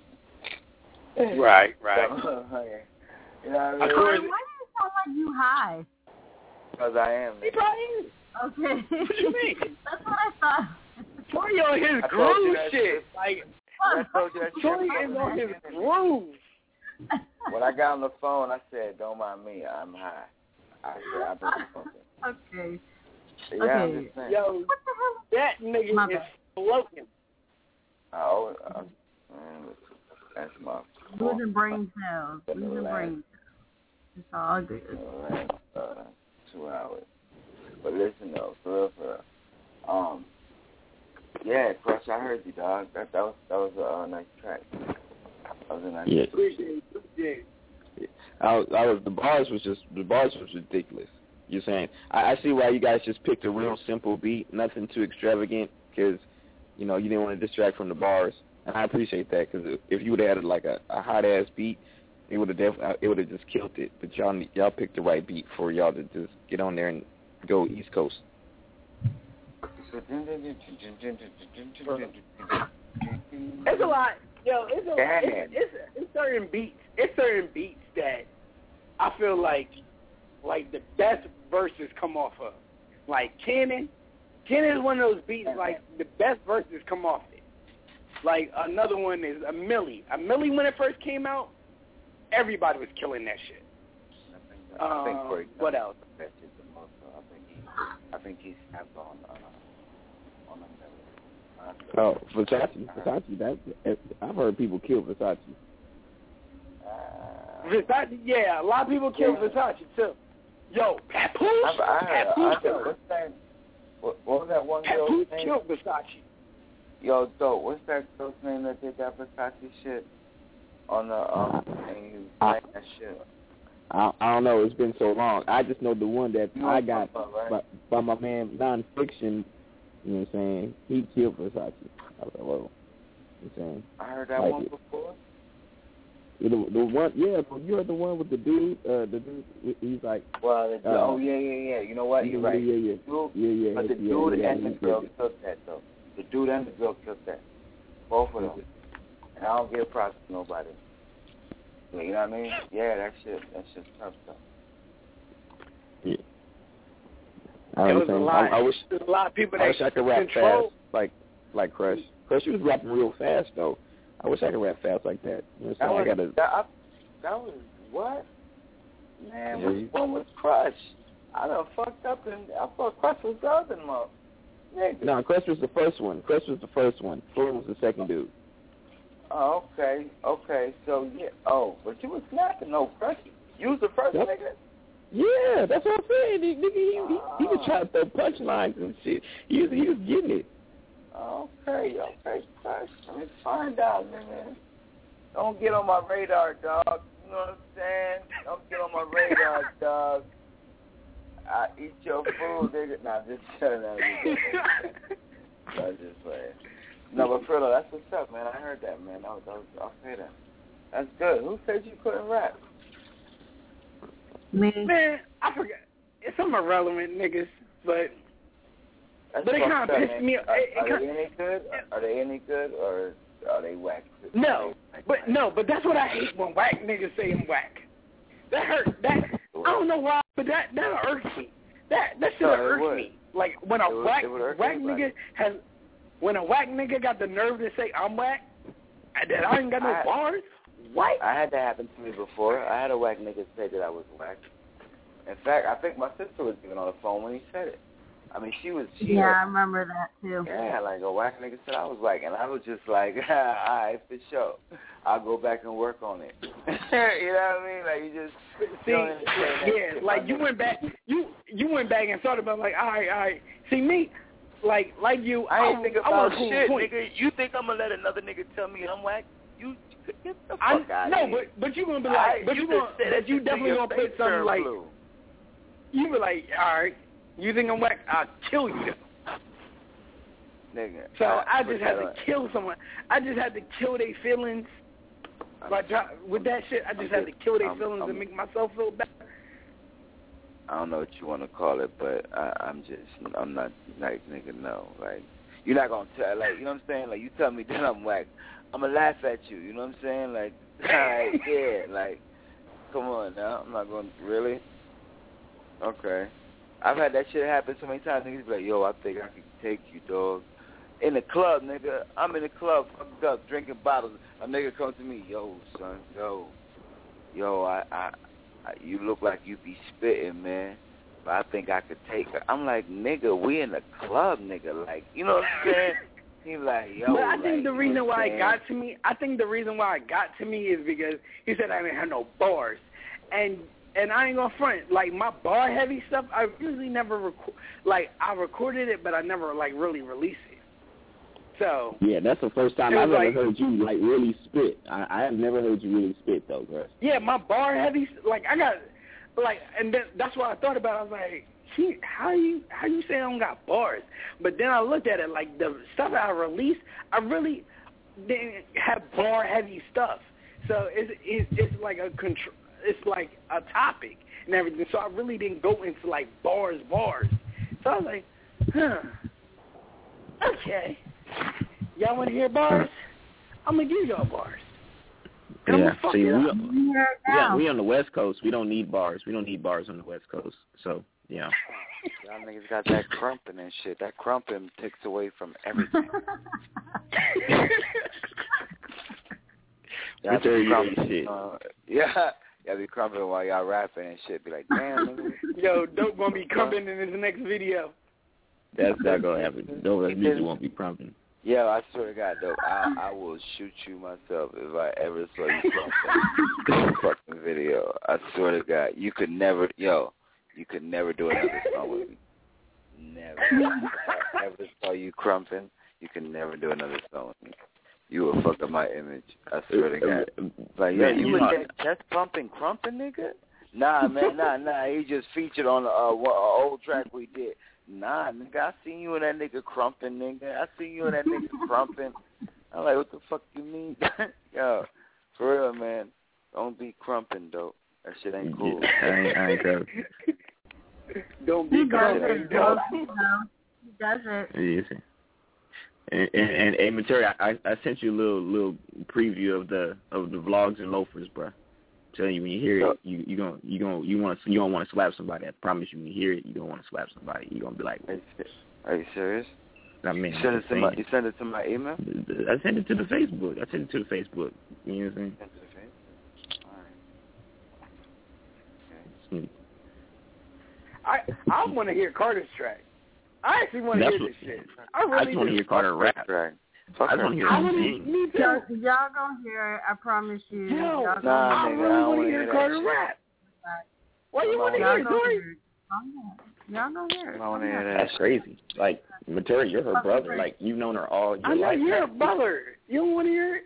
Right, right. So, you know what I mean? Why do you sound like you high? Because I am. He probably is. Okay. What you mean? That's what I thought. Troy on his I told you groove that shit. shit. Like, I told you that shit. Troy is on his groove. When I got on the phone, I said, don't mind me, I'm high. I said, I've been fucking. Okay. Yeah, okay. I'm just saying. Yo, that nigga My is bad. floating. Oh, uh, man, that's my Losing brain cells. That's Losing the last- brain cells. It's all good. uh, last, uh, two hours. But listen, though, for real, for real. Um, yeah, Crush, I heard you, dog. That, that was that was a uh, nice track. That was a nice Yeah. Appreciate it. Yeah. I, was- I was the bars was just the bars was ridiculous. You're saying I, I see why you guys just picked a real simple beat, nothing too extravagant, because you know you didn't want to distract from the bars, and I appreciate that. Because if you would have added like a, a hot ass beat, it would have definitely it would have just killed it. But y'all y'all picked the right beat for y'all to just get on there and go East Coast. It's a lot. Yo, it's a it's, it's, it's certain beats. It's certain beats that I feel like like the best verses come off of. Like Cannon, Cannon is one of those beats like the best verses come off it. Like another one is a Millie. A Millie when it first came out, everybody was killing that shit. I think Um, Corey what else? I think he, I think he's have on uh, on a Oh, Versace, Versace. That I've heard people kill Versace. Versace, yeah, a lot of people kill Versace too. Yo, Papoose, I, I, Papoose, I, what's that? What, what was that one girl's Who name? killed Versace? Yo, dope. What's that girl's name that did that Versace shit on the um and you playing that shit? I, I don't know. It's been so long. I just know the one that You know I what got I'm talking about, by, right? by my man Nonfiction. You know what I'm saying? He killed Versace. I was like, whoa. You know what I'm saying? I heard that like one it. before. The, the one, yeah, but you heard the one with the dude. Uh, the dude, he's like, Well, the, uh, oh yeah, yeah, yeah. You know what? You're yeah, right. Yeah, yeah, Dude, yeah, yeah. but the yeah, dude yeah, and yeah, the girl yeah. took that though. The dude and the girl took that. Both of them. And I don't give props to nobody. You know what I mean? Yeah, that shit. That shit's tough stuff. Yeah. There I, was a saying, lot. I, I wish There's a lot of people I that wish I could rap control. fast, like like Crush. Crush, he was rapping real fast though. I wish I could rap fast like that. You know what That I'm was, saying? I gotta. that, I, that was what? Man, Yeah, which you- one was Crush? I done fucked up and I thought Crush was the other month. Nigga. No, Crush was the first one. Crush was the first one. Floyd was the second dude. Oh, okay, okay. So yeah. Oh, but you was snapping, no Crush. You was the first Yep. nigga. Yeah, that's what I'm saying. He, nigga, he, he, he was trying to throw punchlines and shit. He was, he was getting it. Okay, okay, Crush. Let's find out, nigga. Don't get on my radar, dog. You know what I'm saying? Don't get on my radar, dog. I eat your food, nigga. Nah, just shut it out. I'm just playing. No, but Fredo, that's what's up, man. I heard that, man. I was, I was, I'll say that. That's good. Who said you couldn't rap? Me. Man, I forgot. It's some irrelevant niggas, but That's but it kind fucked of up, pissed man. me off. Are, It, it are kinda, they any good? Are they any good, or are they whack? no, but no, but that's what I hate when whack niggas say I'm whack. That hurt. That I don't know why, but that that irks me. That that shit No, it irks would. me. Like when a It would- whack it would irk whack anybody. nigga has, when a whack nigga got the nerve to say I'm whack, and that I ain't got no I- bars. What? I had that happen to me before. I had a whack nigga say that I was whack. In fact, I think my sister was even on the phone when he said it. I mean, she was. She Yeah, heard- I remember that too. Yeah, like a whack nigga said I was whack, and I was just like, all right, for sure. I'll go back and work on it. You know what I mean? Like, you just See, don't entertain that yeah, shit, like my you nigga. went back, you you went back and thought about like, all right, all right. See me, like like you, I ain't think I about want shit, point. nigga. You think I'm gonna let another nigga tell me I'm whack? You get the fuck I, out no, of here. but but you gonna be All like, right, but you you just gonna, said that but you shit till definitely your gonna face put something turned like, blue. you be like, all right, you think I'm whack? I'll kill you. Nigga. So I, I put just had that to on. kill someone. I just had to kill their feelings. Like with that shit, I just I'm had to kill their I'm- feelings I'm- and make myself feel better. I don't know what you want to call it, but I, I'm just, I'm not, like, nigga, no. Like, you're not going to tell, like, you know what I'm saying? Like, you tell me that I'm whack, I'm going to laugh at you, you know what I'm saying? Like, all right, yeah, like, come on now. I'm not going to, really? Okay. I've had that shit happen so many times. Niggas be like, yo, I think I can take you, dog. In the club, nigga. I'm in the club, fucked up, drinking bottles. A nigga comes to me, yo, son, yo. Yo, I, I, I you look like you be spitting, man. But I think I could take her. I'm like, nigga, we in the club, nigga. Like, you know what I'm saying? He's like, yo. But I like, think the you reason know what why I'm it saying? got to me, I think the reason why it got to me is because he said I didn't have no bars, and and I ain't gonna front, like my bar heavy stuff. I usually never record, like I recorded it, but I never like really released it. So Yeah, that's the first time It was I've ever like- heard you like really spit. I, I have never heard you really spit though, bro. yeah, my bar heavy, like I got, like, and then that's what I thought about. I was like, he, how you how you say I don't got bars? But then I looked at it, like the stuff that I released, I really didn't have bar heavy stuff. So it's it's, it's like a control. It's like a topic and everything. So I really didn't go into like bars, bars. So I was like, huh, okay. Y'all want to hear bars? I'm gonna give y'all bars. And Yeah, I'm gonna see, we, fuck it up. yeah, we on the West Coast. We don't need bars. We don't need bars on the West Coast. So, yeah. Y'all niggas got that crumping and shit. That crumping takes away from everything. Y'all It's early crumping, shit. uh, yeah, y'all be crumping while y'all rapping and shit. Be like, damn, nigga. Yo, Dope gonna be crumping in his next video. That's not going to happen. No, that music won't be crumping. Yo, I swear to God, though, I, I will shoot you myself if I ever saw you crumping this fucking video. I swear to God, you could never, yo, you could never do another song with me. Never. I ever saw you crumping, you can never do another song with me. You will fuck up my image. I swear to God. Like, yo, you was that chest pumping, crumping, nigga? Nah, man, nah, nah. He just featured on a uh, uh, old track we did. Nah, nigga, I seen you and that nigga crumping, nigga. I seen you and that nigga crumping. I'm like, what the fuck you mean? Yo, for real, man. Don't be crumping, though. That shit ain't cool. I ain't, I ain't crumping. Don't be crumping, though. He does it. Yes. And, and, and, and material, I, I sent you a little little preview of the of the vlogs and loafers, bro. I'm telling you, when you hear it, you you gonna you gonna you want to you don't want to slap somebody. I promise you, when you hear it, you don't want to slap somebody. You are gonna be like, are you serious? I mean, you send it to my you send it to my email. I sent it to the Facebook. I sent it to the Facebook. You know what I'm saying? Send it to the Facebook. All right. I I want to hear Carter's track. I actually want to hear this shit. I really I just want to hear Carter rap. Right. I just want to hear him sing. Me too. Y'all, y'all gonna hear it. I promise you. No, y'all nah, I nigga, really I want to hear hear that Carter shit. rap. Why you want to y'all hear it, gonna Tori? hear it. Y'all gonna hear it. I want to hear that. That's crazy. Like, Materia, you're her brother. Like, you've known her all your I know life. you're a brother. You don't want to hear it?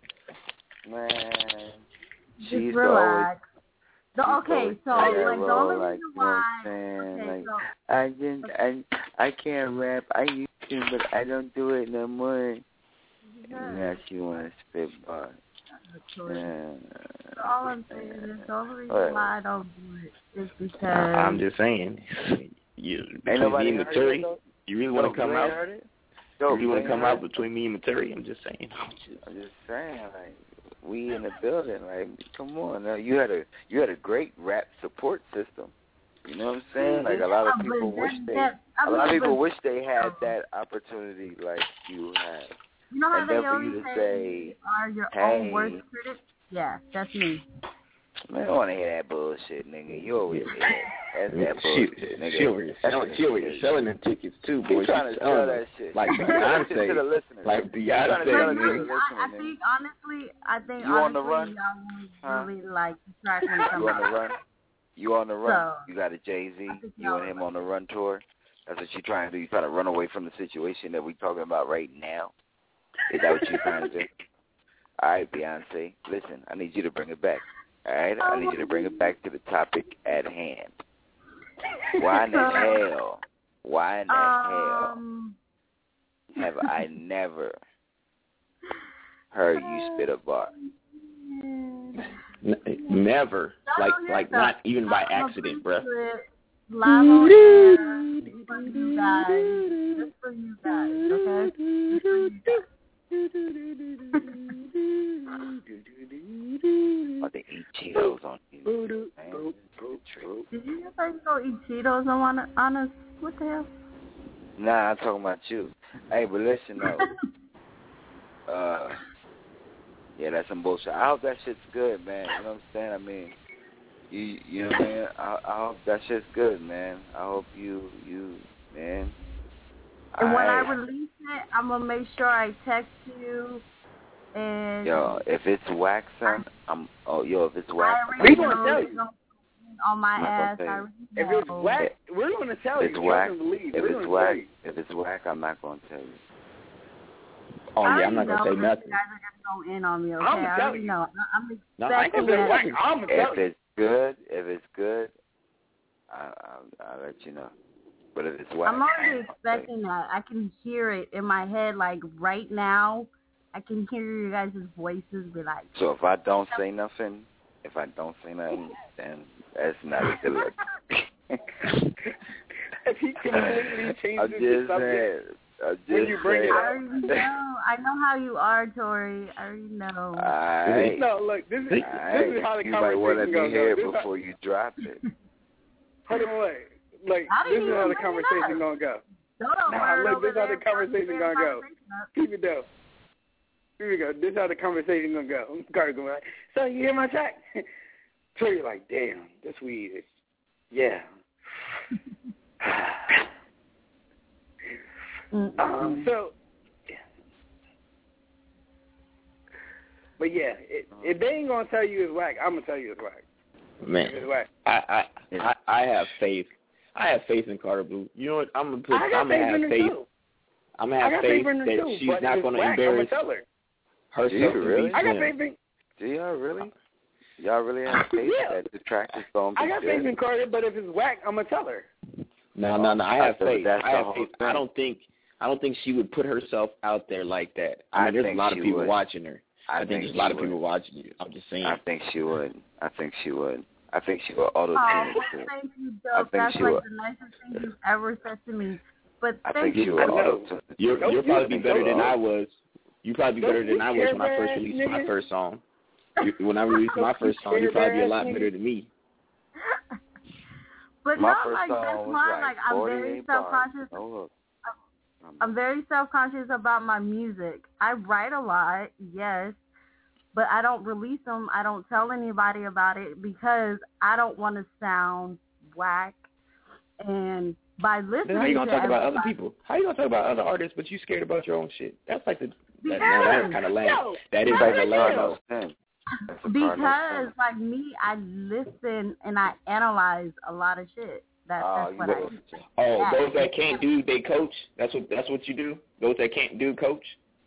Man, Just she's relax. The, always, okay, so like, like the only like, reason you know what why. I'm saying? Okay, like, so I didn't, I, I can't rap. I used to, but I don't do it no more. yeah. Now she want to spit bar. Yeah. So all I'm saying is the only reason What? why I don't do it is because I'm just saying. You, between nobody me and heard it, Materia, though? you really want to come you out? heard it? You Dope, really want you to come heard out it? between me and Materia? I'm just saying. I'm just saying, like, we in the building, like, come on, now you had a you had a great rap support system. You know what I'm saying? Like a lot of people wish they, a lot of people wish they had that opportunity, like you had. You know how and they then for always you to say, say, you are your hey, own worst critic? Yeah, that's me. Man, I don't want to hear that bullshit, nigga. You always hear that. That's that She, bullshit, nigga. she over here selling, she over here selling them tickets too, boy. She's trying to sell that shit. Like She's trying to sell that shit to the Beyonce, listeners. like She's trying to sell it to the Beyonce. listeners, I, I nigga. think honestly, I think You on the honestly, run? y'all would Huh? really like the track when it comes You on the out. run? You on the run? So, You got a Jay-Z? You y'all and him on the run tour? That's what you trying to do? You trying to run away from the situation that we talking about right now? Is that what you trying to do? All right, Beyonce. Listen, I need you to bring it back. All right? I need you to bring it back to the topic at hand. Why in the hell? Why in the um, hell have I never heard you spit a bar? N- never, like, like not even by accident, bruh. Live on air for you guys. Just for you guys, okay? Just for you guys. About to eat Cheetos on you. Did you just like go eat Cheetos on us? On us? What the hell? Nah, I'm talking about you. Hey, but listen though. uh, yeah, that's some bullshit. I hope that shit's good, man. You know what I'm saying? I mean, you, you know what I mean? I, I hope that shit's good, man. I hope you, you, man. And when I Alright. release it, I'm gonna make sure I text you. And Yo, if it's whack, son, I'm. Oh, yo, if it's I whack, already We gonna know tell it's you. gonna be on my I'm not ass. gonna I tell already If know. it's whack, we're going to tell if you. it's whack, Trust and believe. if We're it's gonna whack, tell you. if it's whack, I'm not gonna tell you. Oh I yeah, I'm not already gonna say know that nothing. You guys are gonna go in on me, okay? I'ma I tell already you. know. I- I'm No, I expecting ain't gonna that. say nothing. I'm going to tell If you. it's good, if it's good, I, I'll, I'll let you know. But if it's whack, I'm already expecting that. I can hear it in my head, like right now. I can hear you guys' voices be like. So if I don't say nothing, if I don't say nothing, then that's not a good look. If he completely I'm changes just the subject. saying. I'm just When you bring it saying. I already know. I know how you are, Tori. I already know. Alright. No, look, this is, this Alright. is how the You might want to conversation be going to here go. This before you drop it. Hold on, wait. Like, I this didn't is how even the bring it conversation up. going to go. Don't Nah, word look, over this is how there. the conversation going to go. Keep it down. Here we go. This is how the conversation going to go. Carter going like, so you hear my track? So you're like, damn, this weed is, yeah. um, so, but yeah, it, if they ain't going to tell you it's whack, I'm going to tell you it's whack. Man, It's whack. I, I I I have faith. I have faith in Carter Blue. You know what? I'm gonna put. I got I'm gonna faith have in her faith. too. I'm gonna I have got faith faith in her that too, she's but not if gonna it's whack, embarrass I'm gonna tell her. herself Do you to really? be I got slim. faith in. Do y'all really? Y'all really have faith Yeah. that the track is going to be I got good? faith in Carter, but if it's whack, I'm gonna tell her. No, no, no. I have I faith. that's I the have whole faith. thing. I don't think. I don't think she would put herself out there like that. I mean, I there's think a lot of she people would. watching her. I, I think, think there's a lot she of people would. watching you. I'm just saying. I think she would. I think she would. I think she would auto Oh, tune it too. thank you, I Dope. think That's she like would. the nicest thing you've ever said to me. But I thank think she you. would auto tune it. You're Don't you'll you probably be think better so? than I was. You probably be Don't better than you I was when I care first ass released my nigga? first song. You- When I released my Don't you first song, you'll care probably be a ass lot nigga? better than me. But My no, first like song that's was mine. like Like I'm very forty-eight self bars. conscious. No look. I'm very self conscious about my music. I write a lot, yes, but I don't release them. I don't tell anybody about it because I don't want to sound whack. And by listening Then how you gonna to talk about other everybody- people? How you gonna talk about other artists, but you scared about your own shit? That's like the that, Because- no, that's kind of lame. No, that is no, kind no, of no. lame though. Sin. That's a Because cardinal sin. like me, I listen and I analyze a lot of shit. That, Oh, that's you what I listen. do. Oh, Yeah. those that can't do, they coach. That's what that's what you do. Those that can't do, coach.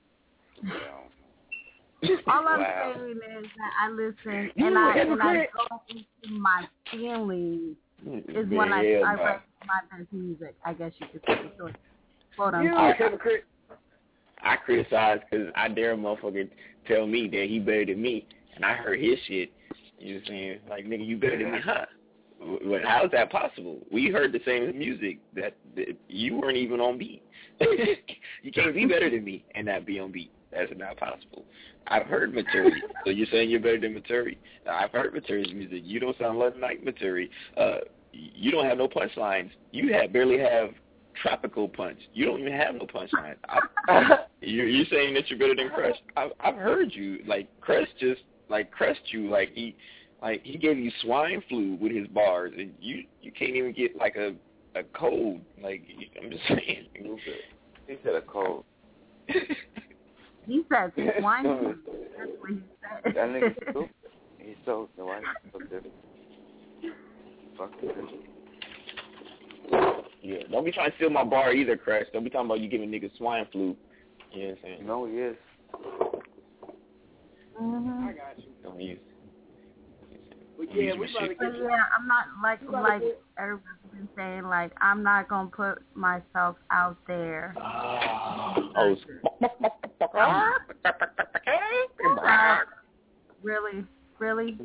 All I'm Wow. saying is that I listen You and I a and I hypocrite. go into my feelings is Man, when I, hell I no. write my best music, I guess you could say. So, quote You unquote. a hypocrite. I criticize because I dare a motherfucker tell me that he better than me, and I heard his shit. You know what I'm saying? Like, nigga, you better than me, huh? Well, how is that possible? We heard the same music that, that you weren't even on beat. You can't be better than me and not be on beat. That's not possible. I've heard Maturi. So you're saying you're better than Maturi? I've heard Maturi's music. You don't sound like Maturi. Uh, you don't have no punchlines. You have barely have tropical punch. You don't even have no punchline. You're, you're saying that you're better than Crush. I've, I've heard you. Like, Crush just, like, crushed you. Like, he like he gave you swine flu with his bars, and you, you can't even get, like, a, a cold. Like, I'm just saying. He said a cold. He said swine flu. That's what he said. That nigga stupid. He's so, no, I so different. Fuck this. Yeah, don't be trying to steal my bar either, Crush. Don't be talking about you giving niggas swine flu. You know what I'm saying? No, he is. Mm-hmm. I got you. Don't use. But yeah, we about to But get you. yeah, I'm not like We about to like get- everybody's been saying. Like I'm not gonna put myself out there. Oh, Uh, really, really.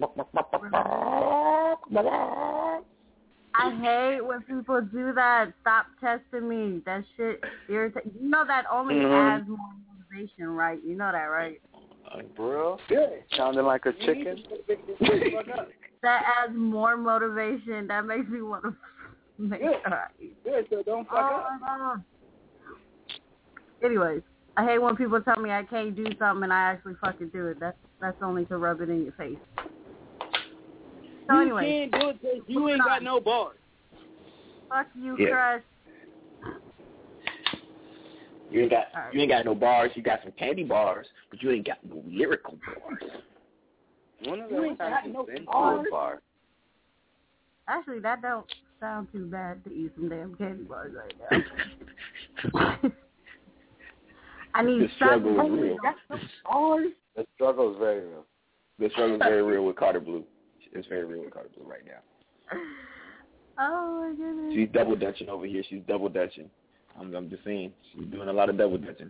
I hate when people do that. Stop testing me. That shit irritates. You know that only Mhm. adds more motivation, right? You know that, right? Bro, Good. sounding like a chicken. That adds more motivation. That makes me want to make Good. sure. Good, so don't fuck Oh, up. my God. Anyways, I hate when people tell me I can't do something and I actually fucking do it. That's that's only to rub it in your face. So You anyway, can't do it 'cause you ain't got no bars. fuck you, Yeah. Crush. You ain't got you ain't got no bars. You got some candy bars, but you ain't got no lyrical bars. One of You them ain't got has no been bars. bar. Actually, that don't sound too bad to eat some damn candy bars right now. I need The struggle something. is real. Bars? The struggle is very real. The struggle is very real with Carter Blue. It's very real with Carter Blue right now. Oh my goodness. She's double dutching over here. She's double dutching. I'm, I'm just saying, she's doing a lot of double dutching.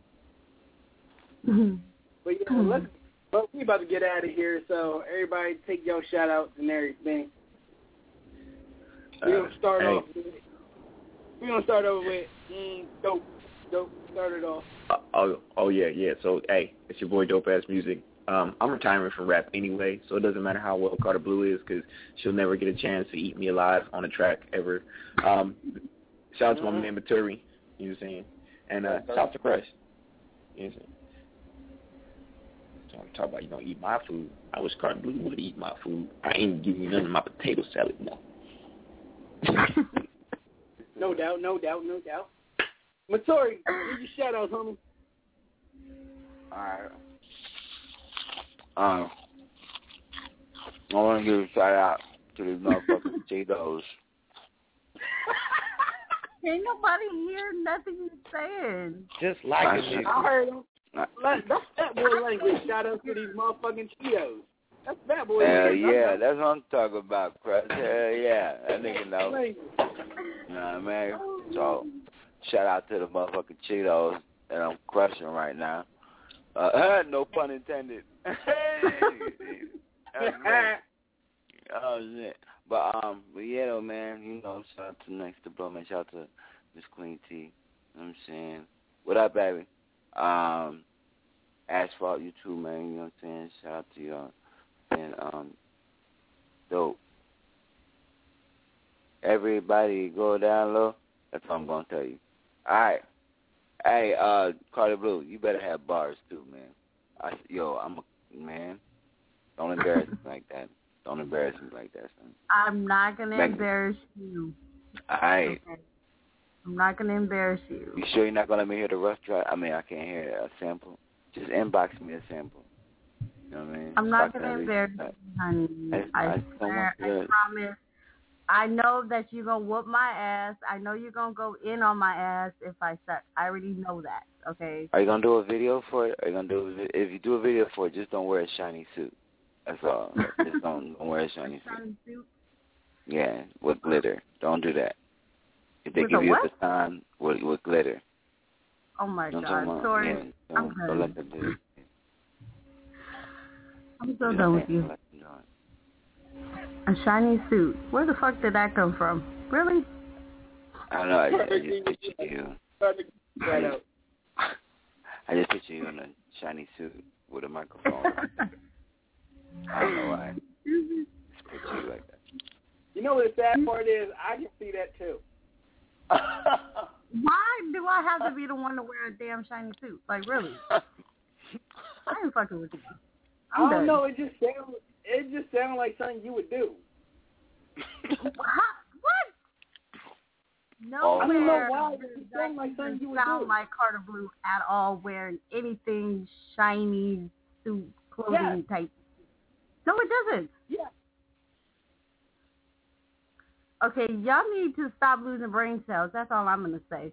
But yeah, let's. But we about to get out of here, so everybody take your shout outs and everything. We're gonna start Uh, hey. off. With, we're gonna start over with mm, dope. Dope. Start it off. Uh, oh, oh yeah, yeah. So, hey, it's your boy Dope Ass Music. Um, I'm retiring from rap anyway, so it doesn't matter how well Carter Blue is, because she'll never get a chance to eat me alive on a track ever. Um, shout out to my man Maturi, you know what I'm saying, and uh, shout out to Crush. You know what I'm saying. So I'm talking about you don't eat my food. I wish Carter Blue would eat my food. I ain't giving you none of my potato salad, no. No doubt, no doubt, no doubt. Maturi, give your shout outs, homie. Alright. Um, I want to give a shout out to these motherfucking potatoes. Ain't nobody hear nothing you saying. Just like a nigga. I heard him. That's fat boy language. Shout out to these motherfucking Cheetos. That's fat boy Hell language. yeah, that's what I'm talking about, Crush. Hell yeah, that nigga know. You know what I mean? So, shout out to the motherfucking Cheetos that I'm crushing right now. Uh, no pun intended. Oh shit. But um, but yeah though, man, you know, shout out to Next to Blow, man. Shout out to Miss Queen T. You know what I'm saying? What up, baby? Um, Asphalt, you too, man. You know what I'm saying? Shout out to y'all. And um, dope. Everybody go down low. That's what I'm gonna tell you. All right. Hey, uh, Carter Blue, you better have bars too, man. I, yo, I'm a man. Don't embarrass me like that. Don't embarrass me like that, son. I'm not gonna Thank embarrass you. All right. Okay. I'm not gonna embarrass you. You sure you're not gonna let me hear the rough draft? I mean, I can't hear a sample. Just inbox me a sample. You know what I mean? I'm not So I gonna can embarrass at least- you, honey. I, I, I, swear, I good. promise. I know that you're gonna whoop my ass. I know you're gonna go in on my ass if I suck. I already know that. Okay. Are you gonna do a video for it? Are you gonna do a vi- if you do a video for it? Just don't wear a shiny suit. That's all. Just don't, don't wear a shiny suit. Shiny suit? Yeah, with glitter. Don't do that. If they With give a you what? a baton with with glitter. Oh my Don't God. don't, Sorry. yeah, I'm don't, don't done. let them do it. I'm so done with you. A shiny suit. Where the fuck did that come from? Really? I don't know. I just, I just picture you. I just picture you in a shiny suit with a microphone. I don't know why. Just picture you like that. You know what the sad part is? I can see that too. Why do I have to be the one to wear a damn shiny suit? Like, really? I ain't fucking with you. I'm I don't done. know. It just sounds. It just sounds like something you would do. Huh? What? Oh, I don't know Nowhere why. does It that sounds like something even you would sound do. like Carter Blue at all, wearing anything shiny suit clothing Yeah. type. No, it doesn't. Yeah. Okay, y'all need to stop losing brain cells. That's all I'm gonna say.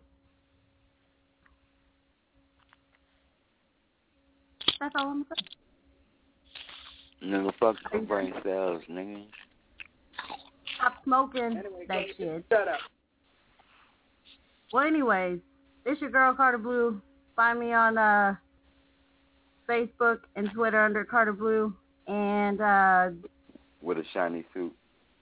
That's all I'm gonna say. Nigga, fuck your brain cells, nigga. Stop smoking Anyway, that go- shit. Shut up. Well, anyways, it's your girl Carter Blue. Find me on uh, Facebook and Twitter under Carter Blue. And uh, With a shiny suit.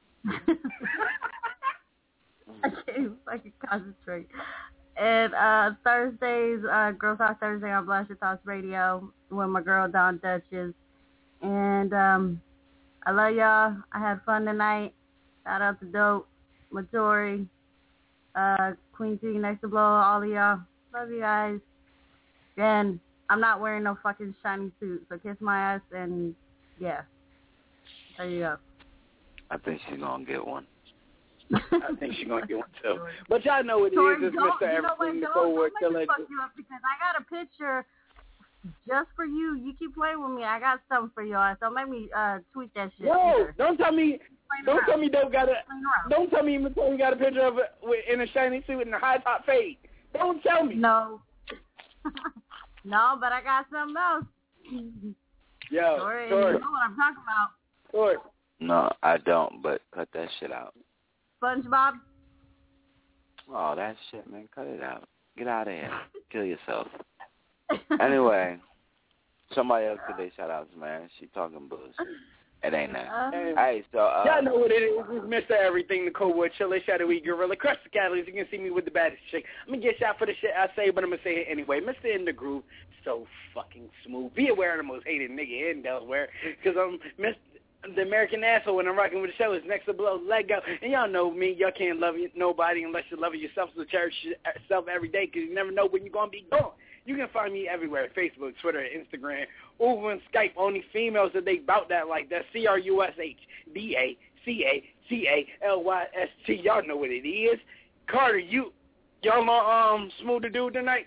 I can't fucking concentrate. And uh, Thursdays, uh, Girl Talk Thursday on Blast Your Thoughts Radio with my girl Dawn Duchess. And um, I love y'all. I had fun tonight. Shout out to Dope, Matori, uh, Queen T, Next to Blow, all of y'all. Love you guys. And I'm not wearing no fucking shiny suit, so kiss my ass and yeah. There you go. I think she's gonna get one. I think she's gonna get one too. But y'all know what it Tori, is. It's don't- Mister you know what, Everything, the don't- forward don't till make it. me fuck you up because I got a picture just for you. You keep playing with me. I got something for y'all. So make me uh, tweet that shit. Yo, either. don't tell me. Don't around. tell me Dope got a. Playing around. Don't tell me Matori got a picture of it with, in a shiny suit and a high top fade. Don't tell me. No. No, but I got something else. Yo, Tori, Tori, you know what I'm talking about. Tori. No, I don't, but cut that shit out. SpongeBob. Oh, that shit, man. Cut it out. Get out of here. Kill yourself. Anyway, somebody else today shout outs, man. She talking bullshit. It ain't that. Uh, Hey, so, uh. Y'all know what it is. It's Mister Everything, the Coldwood Chiller, Shadowy Gorilla, Crush the Catalyst. You can see me with the baddest chick. I'm going to get shot for the shit I say, but I'm going to say it anyway. Mister In the Groove, so fucking smooth. Be aware of the most hated nigga in Delaware, because I'm Mister the American asshole when I'm rocking with the show is Next to Blow, Let Go. And y'all know me. Y'all can't love nobody unless you love yourself, so cherish yourself every day, because you never know when you're going to be gone. You can find me everywhere, Facebook, Twitter, Instagram, over on Skype. Only females that they bout that like that. C R U S H B A C A C A L Y S T. Y'all know what it is. Carter, you, y'all on um, Smooth the Dude tonight?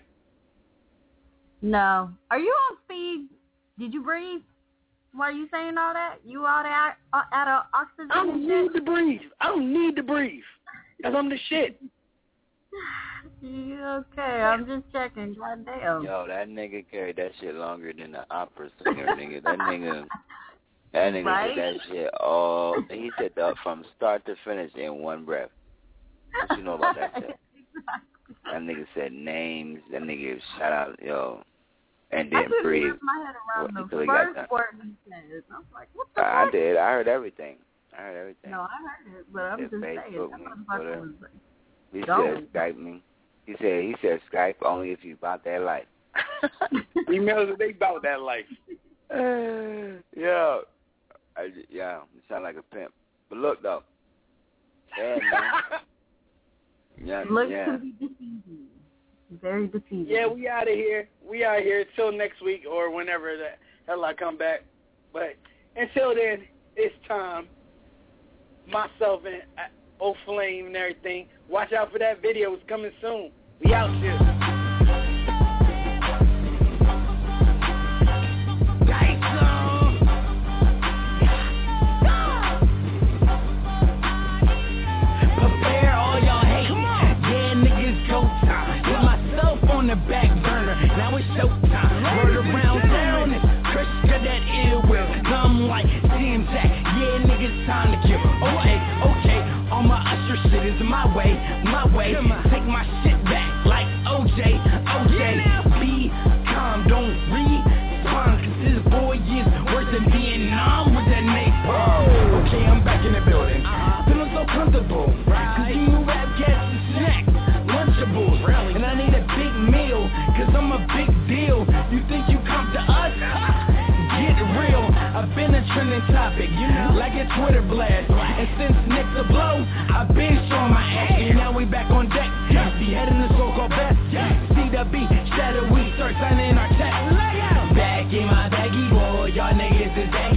No. Are you on speed? Did you breathe? Why are you saying all that? You all that out of oxygen I and don't shit? need to breathe. I don't need to breathe. Because I'm the shit. You okay? I'm just checking. Goddamn. Yo, that nigga carried that shit longer than the opera singer, nigga. That nigga, that nigga Right? did that shit all. He said that from start to finish in one breath. What you know about that shit? That nigga said names. That nigga shout out, yo, and I then couldn't breathe. wrap my head around the until he got first done. word he said. I was like, what the I fuck? did. I heard everything. I heard everything. No, I heard it, but I'm Said just saying. Facebook, That man, motherfucker whatever. was like, He Go. said Skype me. He said he said Skype only if you about that life. Emails they about that life. yeah, I, yeah, you sound like a pimp. But look though, yeah, man. yeah, Looks yeah. can be deceiving. Very deceiving. Yeah, we out of here. We out here till next week or whenever the hell I come back. But until then, it's time. Myself and O-Flame and everything. Watch out for that video. It's coming soon. We out here. Prepare all y'all hate. Yeah, niggas go time. Put myself on the back burner. Now it's showtime. Word around town is Chris got that ill will. I'm like D M Jack. Yeah, niggas time to kill. Okay, okay. All my usher shit is my way, my way. Take my shit back like O J, O J. Be calm, don't respond. Cause this boy is worse than Vietnam with that napalm. Okay, I'm back in the building. Feeling so comfortable. Cause you know rap cats and snacks, Lunchables. And I need a big meal, cause I'm a big deal. You think you come to us? Get real. I've been a trending topic, you know, like a Twitter blast. And since Nick's a blow, I've been showing my ass. And now we back on deck, beheading the so-called best. C W B, shadow we start signing our checks. Back in my baggy boy, y'all niggas is aggy.